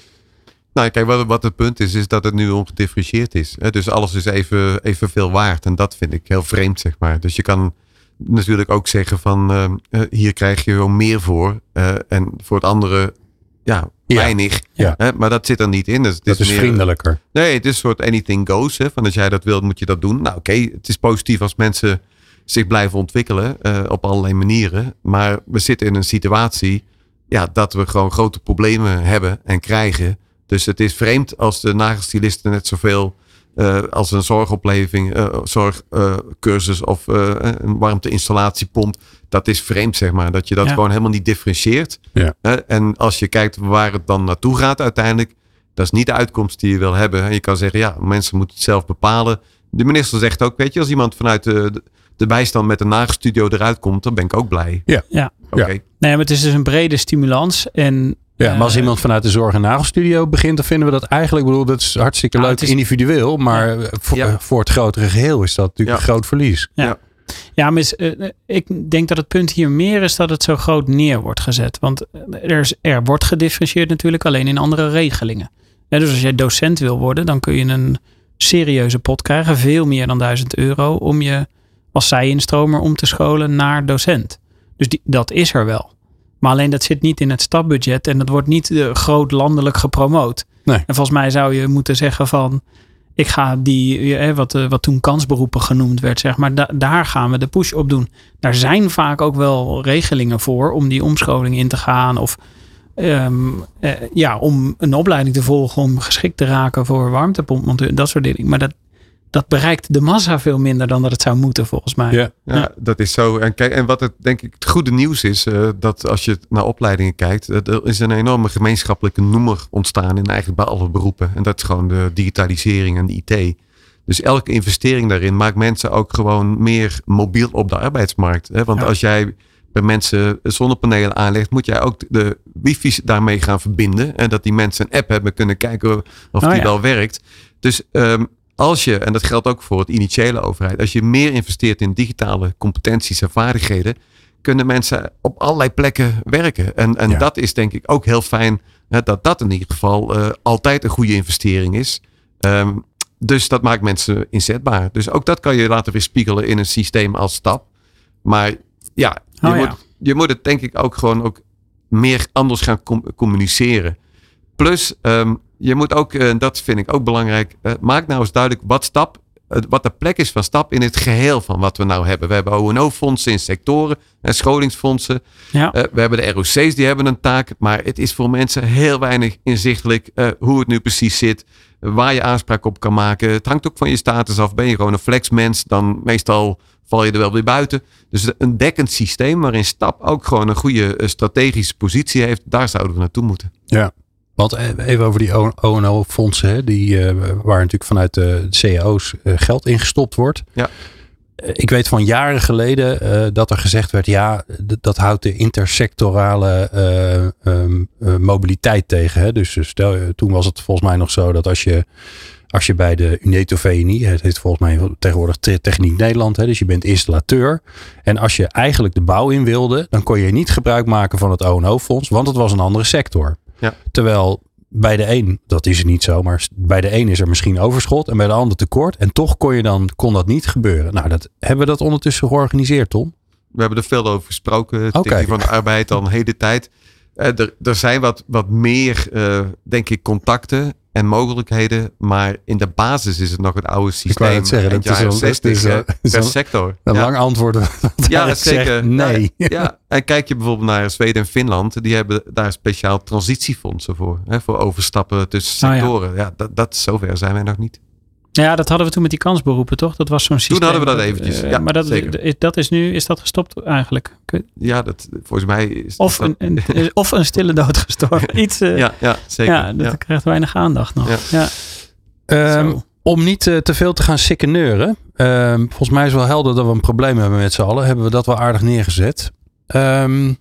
[SPEAKER 3] Nou, kijk, wat, wat het punt is, is dat het nu ongedifferentieerd is. Hè? Dus alles is even, even veel waard. En dat vind ik heel vreemd, zeg maar. Dus je kan natuurlijk ook zeggen van, uh, hier krijg je gewoon meer voor. Uh, en voor het andere, ja, weinig.
[SPEAKER 1] Ja.
[SPEAKER 3] Hè? Maar dat zit er niet in. Dus het
[SPEAKER 1] dat is, is meer, vriendelijker.
[SPEAKER 3] Nee, het is een soort anything goes. Hè? Van als jij dat wilt, moet je dat doen. Nou, oké, okay, het is positief als mensen zich blijven ontwikkelen uh, op allerlei manieren. Maar we zitten in een situatie, ja, dat we gewoon grote problemen hebben en krijgen. Dus het is vreemd als de nagelstilisten net zoveel uh, als een zorgopleving, uh, zorgcursus uh, of uh, een warmteinstalatiepomp. Dat is vreemd, zeg maar. Dat je dat ja. gewoon helemaal niet differentieert.
[SPEAKER 1] Ja.
[SPEAKER 3] Uh, en als je kijkt waar het dan naartoe gaat uiteindelijk, dat is niet de uitkomst die je wil hebben. En je kan zeggen, ja, mensen moeten het zelf bepalen. De minister zegt ook, weet je, als iemand vanuit de, de bijstand met een nagelstudio eruit komt, dan ben ik ook blij.
[SPEAKER 1] Ja.
[SPEAKER 4] ja.
[SPEAKER 3] Oké. Okay.
[SPEAKER 4] Nee, maar het is dus een brede stimulans en
[SPEAKER 1] Ja, maar als
[SPEAKER 4] Uh,
[SPEAKER 1] iemand vanuit de zorg- en nagelstudio begint, dan vinden we dat eigenlijk, ik bedoel, dat is hartstikke
[SPEAKER 4] Nou,
[SPEAKER 1] leuk
[SPEAKER 4] het is-
[SPEAKER 1] individueel, maar
[SPEAKER 4] Ja.
[SPEAKER 1] voor,
[SPEAKER 3] Ja.
[SPEAKER 1] voor het grotere geheel is dat natuurlijk
[SPEAKER 3] Ja.
[SPEAKER 1] een groot verlies.
[SPEAKER 4] Ja. Ja, maar is, uh, ik denk dat het punt hier meer is dat het zo groot neer wordt gezet. Want er, is, er wordt gedifferentieerd natuurlijk alleen in andere regelingen. Ja, dus als jij docent wil worden, dan kun je een serieuze pot krijgen. Veel meer dan duizend euro om je als zij-instromer om te scholen naar docent. Dus die, dat is er wel. Maar alleen dat zit niet in het stapbudget en dat wordt niet uh, groot landelijk gepromoot.
[SPEAKER 1] Nee.
[SPEAKER 4] En volgens mij zou je moeten zeggen van, ik ga die, eh, wat, uh, wat toen kansberoepen genoemd werd, zeg maar, da- daar gaan we de push op doen. Daar zijn vaak ook wel regelingen voor om die omscholing in te gaan of um, uh, ja, om een opleiding te volgen om geschikt te raken voor warmtepompmonteur, dat soort dingen. Maar dat, dat bereikt de massa veel minder dan dat het zou moeten volgens mij.
[SPEAKER 1] Ja.
[SPEAKER 3] Ja,
[SPEAKER 4] Ja.
[SPEAKER 3] dat is zo. En, kijk, en wat het denk ik het goede nieuws is, uh, dat als je naar opleidingen kijkt, uh, er is een enorme gemeenschappelijke noemer ontstaan in eigenlijk bij alle beroepen. En dat is gewoon de digitalisering en de I T. Dus elke investering daarin maakt mensen ook gewoon meer mobiel op de arbeidsmarkt. Hè? Want
[SPEAKER 4] Ja.
[SPEAKER 3] als jij bij mensen zonnepanelen aanlegt, moet jij ook de wifi's daarmee gaan verbinden. En dat die mensen een app hebben kunnen kijken of
[SPEAKER 4] Oh,
[SPEAKER 3] die
[SPEAKER 4] ja.
[SPEAKER 3] wel werkt. Dus um, als je, en dat geldt ook voor het initiële overheid, als je meer investeert in digitale competenties en vaardigheden, kunnen mensen op allerlei plekken werken. En, en
[SPEAKER 1] Ja.
[SPEAKER 3] dat is denk ik ook heel fijn, hè, dat dat in ieder geval uh, altijd een goede investering is. Um, dus dat maakt mensen inzetbaar. Dus ook dat kan je laten weerspiegelen in een systeem als stap. Maar ja, je,
[SPEAKER 4] Oh, ja.
[SPEAKER 3] moet, je moet het denk ik ook gewoon ook meer anders gaan com- communiceren. Plus, um, je moet ook, en uh, dat vind ik ook belangrijk, uh, maak nou eens duidelijk wat stap, uh, wat de plek is van stap in het geheel van wat we nou hebben. We hebben O en O-fondsen in sectoren en scholingsfondsen.
[SPEAKER 4] Ja.
[SPEAKER 3] Uh, we hebben de R O C's, die hebben een taak, maar het is voor mensen heel weinig inzichtelijk uh, hoe het nu precies zit, uh, waar je aanspraak op kan maken. Het hangt ook van je status af. Ben je gewoon een flexmens, dan meestal val je er wel weer buiten. Dus een dekkend systeem waarin stap ook gewoon een goede uh, strategische positie heeft, daar zouden we naartoe moeten.
[SPEAKER 1] Ja. Want even over die O en O-fondsen, hè, die, uh, waar natuurlijk vanuit de C A O's uh, geld ingestopt wordt.
[SPEAKER 3] Ja.
[SPEAKER 1] Uh, ik weet van jaren geleden uh, dat er gezegd werd, ja, d- dat houdt de intersectorale uh, um, uh, mobiliteit tegen. Hè. Dus stel, toen was het volgens mij nog zo dat als je, als je bij de Uneto V N I, het heet volgens mij tegenwoordig Techniek Nederland, hè, dus je bent installateur. En als je eigenlijk de bouw in wilde, dan kon je niet gebruik maken van het O en O-fonds, want het was een andere sector.
[SPEAKER 3] Ja.
[SPEAKER 1] Terwijl bij de een, dat is het niet zo, maar bij de een is er misschien overschot en bij de ander tekort. En toch kon, je dan, kon dat niet gebeuren. Nou, dat, hebben we dat ondertussen georganiseerd, Tom?
[SPEAKER 3] We hebben er veel over gesproken. Het
[SPEAKER 1] Okay.
[SPEAKER 3] van de arbeid al een hele tijd. Uh, er, er zijn wat, wat meer, uh, denk ik, contacten en mogelijkheden. Maar in de basis is het nog het oude systeem.
[SPEAKER 1] het zeggen,
[SPEAKER 3] eind
[SPEAKER 1] dat is
[SPEAKER 3] jaren
[SPEAKER 1] wel- dat
[SPEAKER 3] zestig,
[SPEAKER 1] is wel-
[SPEAKER 3] hè,
[SPEAKER 1] is
[SPEAKER 3] per
[SPEAKER 1] wel-
[SPEAKER 3] sector.
[SPEAKER 1] Een
[SPEAKER 3] ja.
[SPEAKER 1] lang antwoord.
[SPEAKER 3] Ja, zeker.
[SPEAKER 1] Nee.
[SPEAKER 3] Ja, ja, en kijk je bijvoorbeeld naar Zweden en Finland. Die hebben daar speciaal transitiefondsen voor. Hè, voor overstappen tussen
[SPEAKER 4] Oh, ja.
[SPEAKER 3] sectoren. Ja, dat, dat, zover zijn wij nog niet.
[SPEAKER 4] Ja, dat hadden we toen met die kansberoepen, toch? Dat was zo'n systeem.
[SPEAKER 3] hadden we dat eventjes,
[SPEAKER 4] Uh,
[SPEAKER 3] ja,
[SPEAKER 4] maar dat,
[SPEAKER 3] zeker.
[SPEAKER 4] is- dat is nu, is dat gestopt eigenlijk?
[SPEAKER 3] Ja, dat, volgens mij is
[SPEAKER 4] Of
[SPEAKER 3] dat,
[SPEAKER 4] een, een, of een stille dood gestorven. Iets, uh, ja,
[SPEAKER 3] ja, ja, zeker.
[SPEAKER 4] ja, dat
[SPEAKER 3] ja.
[SPEAKER 4] krijgt weinig aandacht nog.
[SPEAKER 3] Ja.
[SPEAKER 4] Ja.
[SPEAKER 1] Um,
[SPEAKER 4] Zo.
[SPEAKER 1] om niet uh, te veel te gaan sikkeneuren. Um, volgens mij is wel helder dat we een probleem hebben met z'n allen. Hebben we dat wel aardig neergezet. Um,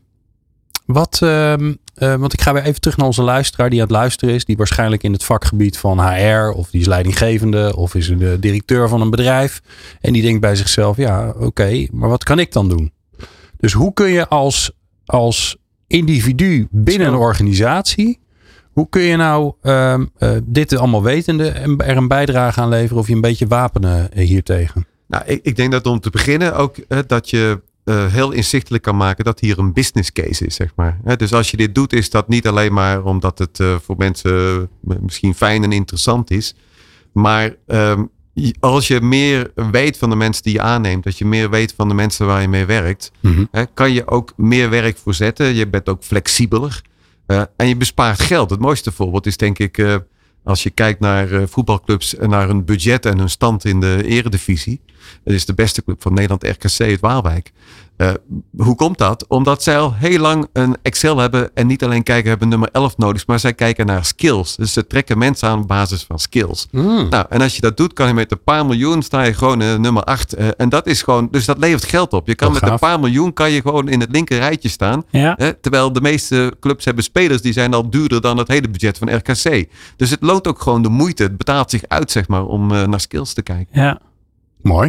[SPEAKER 1] wat, um, uh, want ik ga weer even terug naar onze luisteraar die aan het luisteren is. Die waarschijnlijk in het vakgebied van H R of die is leidinggevende of is de directeur van een bedrijf. En die denkt bij zichzelf, ja oké, okay, maar wat kan ik dan doen? Dus hoe kun je als, als individu binnen
[SPEAKER 4] Zo.
[SPEAKER 1] een organisatie, hoe kun je nou um, uh, dit allemaal wetende en er een bijdrage aan leveren of je een beetje wapenen uh, hiertegen?
[SPEAKER 3] Nou, ik, ik denk dat om te beginnen ook uh, dat je uh, heel inzichtelijk kan maken dat hier een business case is, zeg maar. He, dus als je dit doet, is dat niet alleen maar omdat het uh, voor mensen uh, misschien fijn en interessant is. Maar um, als je meer weet van de mensen die je aanneemt, dat je meer weet van de mensen waar je mee werkt,
[SPEAKER 1] Mm-hmm.
[SPEAKER 3] he, kan je ook meer werk voorzetten. Je bent ook flexibeler. Uh, en je bespaart geld. Het mooiste voorbeeld is denk ik, uh, als je kijkt naar uh, voetbalclubs en naar hun budget en hun stand in de eredivisie. Het is de beste club van Nederland, R K C, het Waalwijk. Uh, hoe komt dat? Omdat zij al heel lang een Excel hebben en niet alleen kijken, hebben nummer elf nodig, maar zij kijken naar skills. Dus ze trekken mensen aan op basis van skills. Mm. Nou, en als je dat doet, kan je met een paar miljoen sta je gewoon uh, nummer acht. Uh, en dat is gewoon, dus dat levert geld op. Je kan met gaaf. een paar miljoen kan je gewoon in het linker rijtje staan. Ja. Uh, terwijl de meeste clubs hebben spelers die zijn al duurder dan het hele budget van R K C. Dus het loont ook gewoon de moeite. Het betaalt zich uit, zeg maar, om uh, naar skills te kijken.
[SPEAKER 4] Ja.
[SPEAKER 1] Mooi.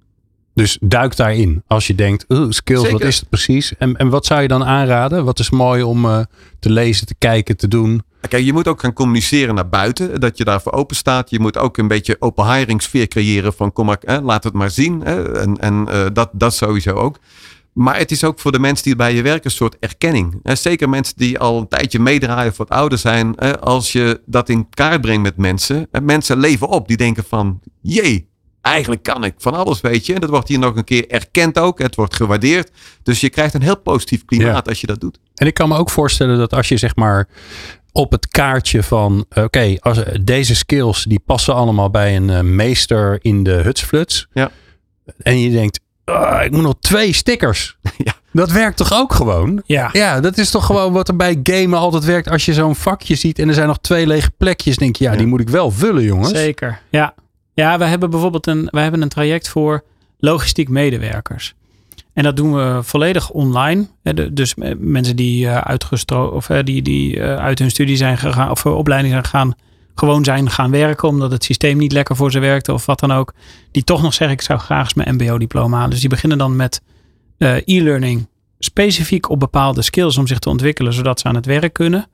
[SPEAKER 1] Dus duik daarin. Als je denkt, uh, skills, Zeker. wat is het precies? En, en wat zou je dan aanraden? Wat is mooi om uh, te lezen, te kijken, te doen?
[SPEAKER 3] Kijk, je moet ook gaan communiceren naar buiten. Dat je daarvoor open staat. Je moet ook een beetje open hiring sfeer creëren. Van kom maar, eh, laat het maar zien. Eh, en en uh, dat, dat sowieso ook. Maar het is ook voor de mensen die bij je werken een soort erkenning. Eh, zeker mensen die al een tijdje meedraaien of wat ouder zijn. Eh, als je dat in kaart brengt met mensen. Eh, mensen leven op. Die denken van, jee. Eigenlijk kan ik van alles, weet je. En dat wordt hier nog een keer erkend ook. Het wordt gewaardeerd. Dus je krijgt een heel positief klimaat ja. als je dat doet.
[SPEAKER 1] En ik kan me ook voorstellen dat als je zeg maar op het kaartje van... Oké, okay, als deze skills die passen allemaal bij een uh, meester in de hutsfluts. Ja. En je denkt, oh, ik moet nog twee stickers. Ja. Dat werkt toch ook gewoon?
[SPEAKER 4] Ja.
[SPEAKER 1] Ja, dat is toch gewoon wat er bij gamen altijd werkt. Als je zo'n vakje ziet en er zijn nog twee lege plekjes. Denk je, ja, ja. die moet ik wel vullen, jongens.
[SPEAKER 4] Zeker, ja. Ja, we hebben bijvoorbeeld een, we hebben een traject voor logistiek medewerkers. En dat doen we volledig online. Dus mensen die uitgestro- of die, die uit hun studie zijn gegaan of opleiding zijn gegaan, gewoon zijn gaan werken omdat het systeem niet lekker voor ze werkte of wat dan ook. Die toch nog zeggen, ik zou graag eens mijn M B O-diploma halen. Dus die beginnen dan met uh, e-learning specifiek op bepaalde skills om zich te ontwikkelen, zodat ze aan het werk kunnen.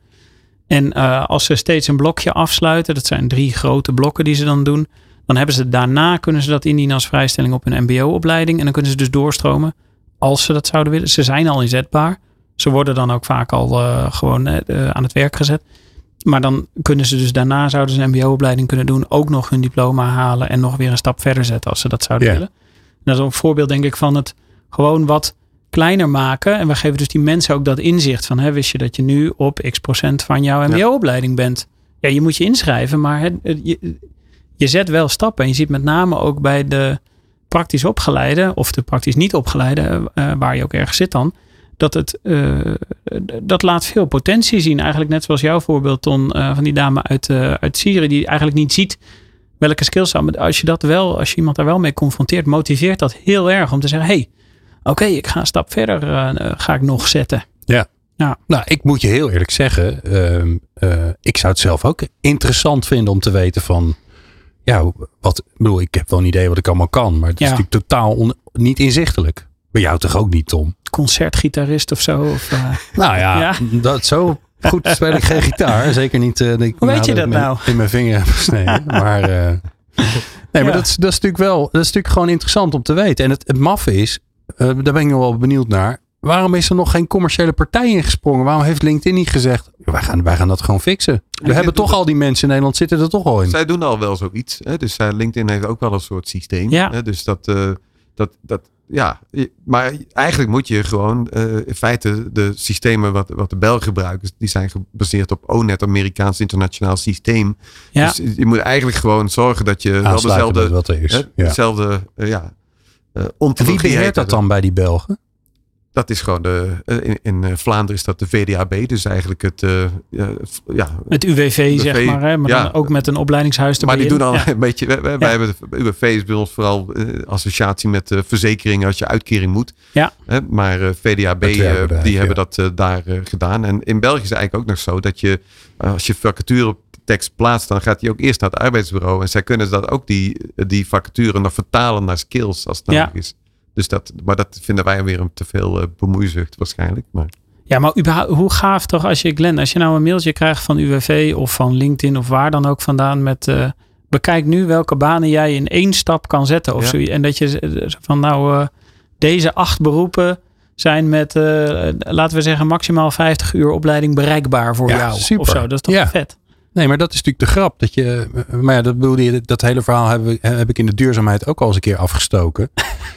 [SPEAKER 4] En uh, als ze steeds een blokje afsluiten, dat zijn drie grote blokken die ze dan doen. Dan hebben ze daarna, kunnen ze dat indienen als vrijstelling op een M B O-opleiding. En dan kunnen ze dus doorstromen als ze dat zouden willen. Ze zijn al inzetbaar. Ze worden dan ook vaak al uh, gewoon uh, aan het werk gezet. Maar dan kunnen ze dus daarna, zouden ze een M B O-opleiding kunnen doen. Ook nog hun diploma halen en nog weer een stap verder zetten als ze dat zouden yeah. willen. En dat is een voorbeeld denk ik van het gewoon wat kleiner maken. En we geven dus die mensen ook dat inzicht van, hè, wist je dat je nu op x procent van jouw M B O-opleiding bent? Ja, je moet je inschrijven, maar het, je... Je zet wel stappen. En je ziet met name ook bij de praktisch opgeleide of de praktisch niet opgeleide, uh, waar je ook ergens zit dan, dat het uh, dat laat veel potentie zien. Eigenlijk net zoals jouw voorbeeld, Ton, uh, van die dame uit, uh, uit Syrië, die eigenlijk niet ziet welke skills zijn. Maar als je dat wel, als je iemand daar wel mee confronteert, motiveert dat heel erg om te zeggen, hey, oké, okay, ik ga een stap verder, uh, ga ik nog zetten.
[SPEAKER 1] Ja. Ja. Nou, ik moet je heel eerlijk zeggen, uh, uh, ik zou het zelf ook interessant vinden om te weten van, ja, wat, ik bedoel, ik heb wel een idee wat ik allemaal kan, maar het is ja. natuurlijk totaal on, niet inzichtelijk. Bij jou toch ook niet, Tom?
[SPEAKER 4] Concertgitarist of zo? Of, uh...
[SPEAKER 1] Nou ja, ja, dat zo goed speel ik geen gitaar. Zeker niet. Uh, ik,
[SPEAKER 4] Hoe weet je dat nou?
[SPEAKER 1] In mijn vinger heb gesneden. Maar, uh, nee, ja. maar dat, is, dat is natuurlijk wel, dat is natuurlijk gewoon interessant om te weten. En het, het maffe is, uh, daar ben ik nog wel benieuwd naar. Waarom is er nog geen commerciële partij ingesprongen? Waarom heeft LinkedIn niet gezegd, wij gaan, wij gaan dat gewoon fixen? We en hebben toch al die mensen in Nederland zitten er toch al in.
[SPEAKER 3] Zij doen al wel zoiets. Hè? Dus uh, LinkedIn heeft ook wel een soort systeem.
[SPEAKER 4] Ja.
[SPEAKER 3] Hè? Dus dat, uh, dat, dat, ja. Maar eigenlijk moet je gewoon uh, in feite de systemen wat, wat de Belgen gebruiken, die zijn gebaseerd op O N E T, Amerikaans internationaal systeem. Ja. Dus je moet eigenlijk gewoon zorgen dat je wel dezelfde,
[SPEAKER 1] wat er is.
[SPEAKER 3] Hè, ja. dezelfde uh, ja, uh, ontologie.
[SPEAKER 1] Wie beheert dat dan bij die Belgen?
[SPEAKER 3] Dat is gewoon de, in, in Vlaanderen is dat de V D A B, dus eigenlijk het, uh, ja,
[SPEAKER 4] het U W V zeg v, maar, hè? Maar ja, dan ook met een opleidingshuis erbij.
[SPEAKER 3] Maar die doen al
[SPEAKER 4] ja.
[SPEAKER 3] een beetje, wij, wij ja. hebben U W V is bij ons vooral uh, associatie met uh, verzekeringen als je uitkering moet.
[SPEAKER 4] Ja.
[SPEAKER 3] Uh, maar uh, V D A B, uh, die ja. hebben dat uh, daar uh, gedaan. En in België is het eigenlijk ook nog zo dat je, uh, als je vacature op tekst plaatst, dan gaat die ook eerst naar het arbeidsbureau. En zij kunnen dat ook die, die vacature nog vertalen naar skills als het nodig ja. is. Dus dat, maar dat vinden wij weer een te veel uh, bemoeizucht waarschijnlijk. Maar.
[SPEAKER 4] Ja, maar überhaupt, hoe gaaf toch als je, Glenn, als je nou een mailtje krijgt van U W V of van LinkedIn of waar dan ook vandaan met uh, bekijk nu welke banen jij in één stap kan zetten of ja. zo. En dat je van nou uh, deze acht beroepen zijn met uh, laten we zeggen maximaal vijftig uur opleiding bereikbaar voor ja, jou. Super. Of zo. Dat is toch ja. vet.
[SPEAKER 1] Nee, maar dat is natuurlijk de grap. Dat je, maar ja, dat bedoelde je, dat hele verhaal heb, heb ik in de duurzaamheid ook al eens een keer afgestoken.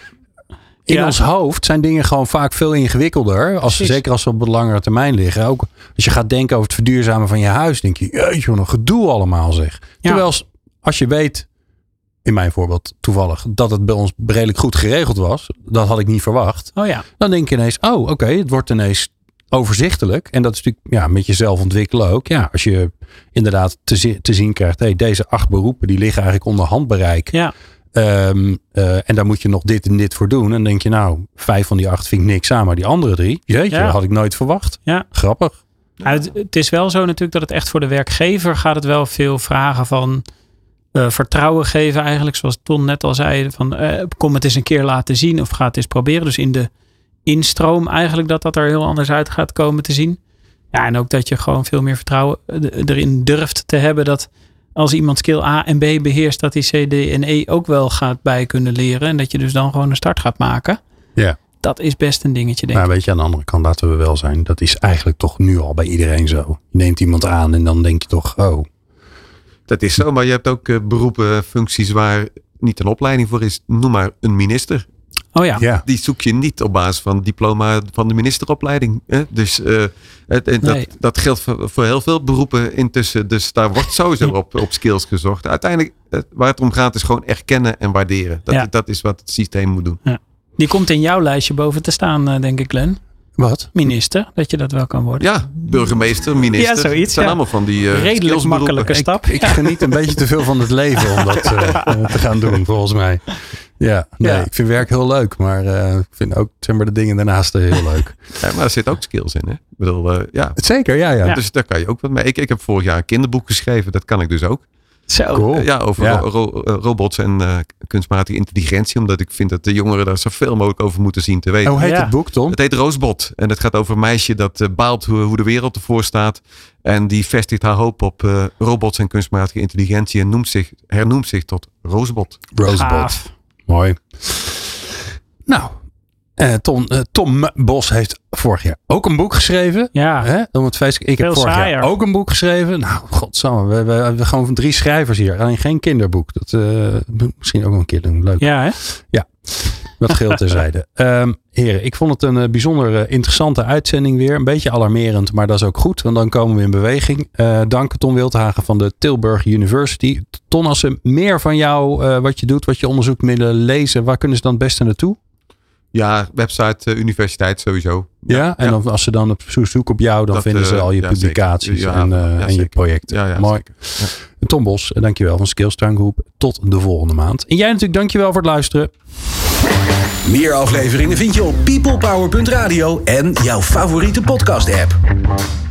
[SPEAKER 1] In ja. ons hoofd zijn dingen gewoon vaak veel ingewikkelder. Als, zeker als ze op een langere termijn liggen. Ook als je gaat denken over het verduurzamen van je huis. Denk je, jeetje, wat een gedoe allemaal zeg. Ja. Terwijl als je weet in mijn voorbeeld toevallig, dat het bij ons redelijk goed geregeld was. Dat had ik niet verwacht.
[SPEAKER 4] Oh ja.
[SPEAKER 1] Dan denk je ineens, oh oké, okay, het wordt ineens overzichtelijk. En dat is natuurlijk ja, met jezelf ontwikkelen ook. Ja, als je inderdaad te, zi- te zien krijgt, hey, deze acht beroepen die liggen eigenlijk onder handbereik. Ja. Um, uh, en daar moet je nog dit en dit voor doen. En dan denk je, nou, vijf van die acht vind ik niks aan. Maar die andere drie, jeetje, ja. dat had ik nooit verwacht. Ja. Grappig.
[SPEAKER 4] Ja, het, het is wel zo natuurlijk dat het echt voor de werkgever gaat het wel veel vragen van uh, vertrouwen geven eigenlijk. Zoals Ton net al zei, van uh, kom het eens een keer laten zien of ga het eens proberen. Dus in de instroom eigenlijk dat dat er heel anders uit gaat komen te zien. Ja, en ook dat je gewoon veel meer vertrouwen erin durft te hebben dat als iemand skill A en B beheerst, dat die C, D en E ook wel gaat bij kunnen leren. En dat je dus dan gewoon een start gaat maken.
[SPEAKER 1] Ja.
[SPEAKER 4] Dat is best een dingetje, denk ik.
[SPEAKER 1] Maar weet je, aan de andere kant laten we wel zijn. Dat is eigenlijk toch nu al bij iedereen zo. Je neemt iemand aan en dan denk je toch, oh.
[SPEAKER 3] Dat is zo, maar je hebt ook uh, beroepen, functies waar niet een opleiding voor is. Noem maar een minister.
[SPEAKER 4] Oh ja.
[SPEAKER 3] ja. Die zoek je niet op basis van het diploma van de ministeropleiding. Hè? Dus uh, het, het, nee. dat, dat geldt voor, voor heel veel beroepen intussen. Dus daar wordt sowieso op, op skills gezocht. Uiteindelijk, waar het om gaat, is gewoon erkennen en waarderen. Dat, ja. dat is wat het systeem moet doen.
[SPEAKER 4] Ja. Die komt in jouw lijstje boven te staan, denk ik, Glenn.
[SPEAKER 1] Wat?
[SPEAKER 4] Minister, dat je dat wel kan worden.
[SPEAKER 3] Ja, burgemeester, minister. Ja, zoiets. Het zijn ja. allemaal van die uh,
[SPEAKER 4] redelijk makkelijke stap.
[SPEAKER 1] Ik, ik geniet een beetje te veel van het leven om dat uh, te gaan doen, volgens mij. Ja, nee, ja. ik vind werk heel leuk, maar uh, ik vind ook zeg maar, de dingen daarnaast heel leuk.
[SPEAKER 3] Ja, maar er zitten ook skills in, hè? Ik bedoel, uh, ja.
[SPEAKER 1] Zeker, ja, ja.
[SPEAKER 3] Dus daar kan je ook wat mee. Ik, ik heb vorig jaar een kinderboek geschreven, dat kan ik dus ook.
[SPEAKER 4] Zo.
[SPEAKER 1] Cool.
[SPEAKER 3] Ja, over ja. Ro- ro- robots en uh, kunstmatige intelligentie. Omdat ik vind dat de jongeren daar zoveel mogelijk over moeten zien te weten.
[SPEAKER 1] Hoe heet
[SPEAKER 4] ja.
[SPEAKER 1] het boek, Tom?
[SPEAKER 3] Het heet Roosbot. En het gaat over een meisje dat uh, baalt hoe, hoe de wereld ervoor staat. En die vestigt haar hoop op uh, robots en kunstmatige intelligentie. En noemt zich, hernoemt zich tot Roosbot.
[SPEAKER 1] Roosbot. Gaaf. Mooi. Nou, uh, Tom, uh, Tom Bos heeft vorig jaar ook een boek geschreven.
[SPEAKER 4] Ja.
[SPEAKER 1] Hè? Om het feest. Ik Veel heb vorig saaier. jaar ook een boek geschreven. Nou, godsamme. We, we, we hebben gewoon drie schrijvers hier. Alleen geen kinderboek. Dat uh, misschien ook wel een keer doen. Leuk.
[SPEAKER 4] Ja, hè?
[SPEAKER 1] Ja. Dat geheel terzijde. Um, heren, ik vond het een uh, bijzonder uh, interessante uitzending weer. Een beetje alarmerend, maar dat is ook goed. Want dan komen we in beweging. Uh, dank Ton Wildhagen van de Tilburg University. Ton, als ze meer van jou, uh, wat je doet, wat je onderzoekt, willen lezen, waar kunnen ze dan het beste naartoe?
[SPEAKER 3] Ja, website uh, universiteit sowieso.
[SPEAKER 1] Ja, ja en dan, als ze dan op zoek op jou, dan dat, vinden ze al je ja, publicaties ja, en, uh, ja, en je projecten.
[SPEAKER 3] Ja, ja,
[SPEAKER 1] mooi. Ja. Tom Bos, dankjewel van Skillstown Group. Tot de volgende maand. En jij natuurlijk dankjewel voor het luisteren.
[SPEAKER 2] Meer afleveringen vind je op people power punt radio en jouw favoriete podcast app.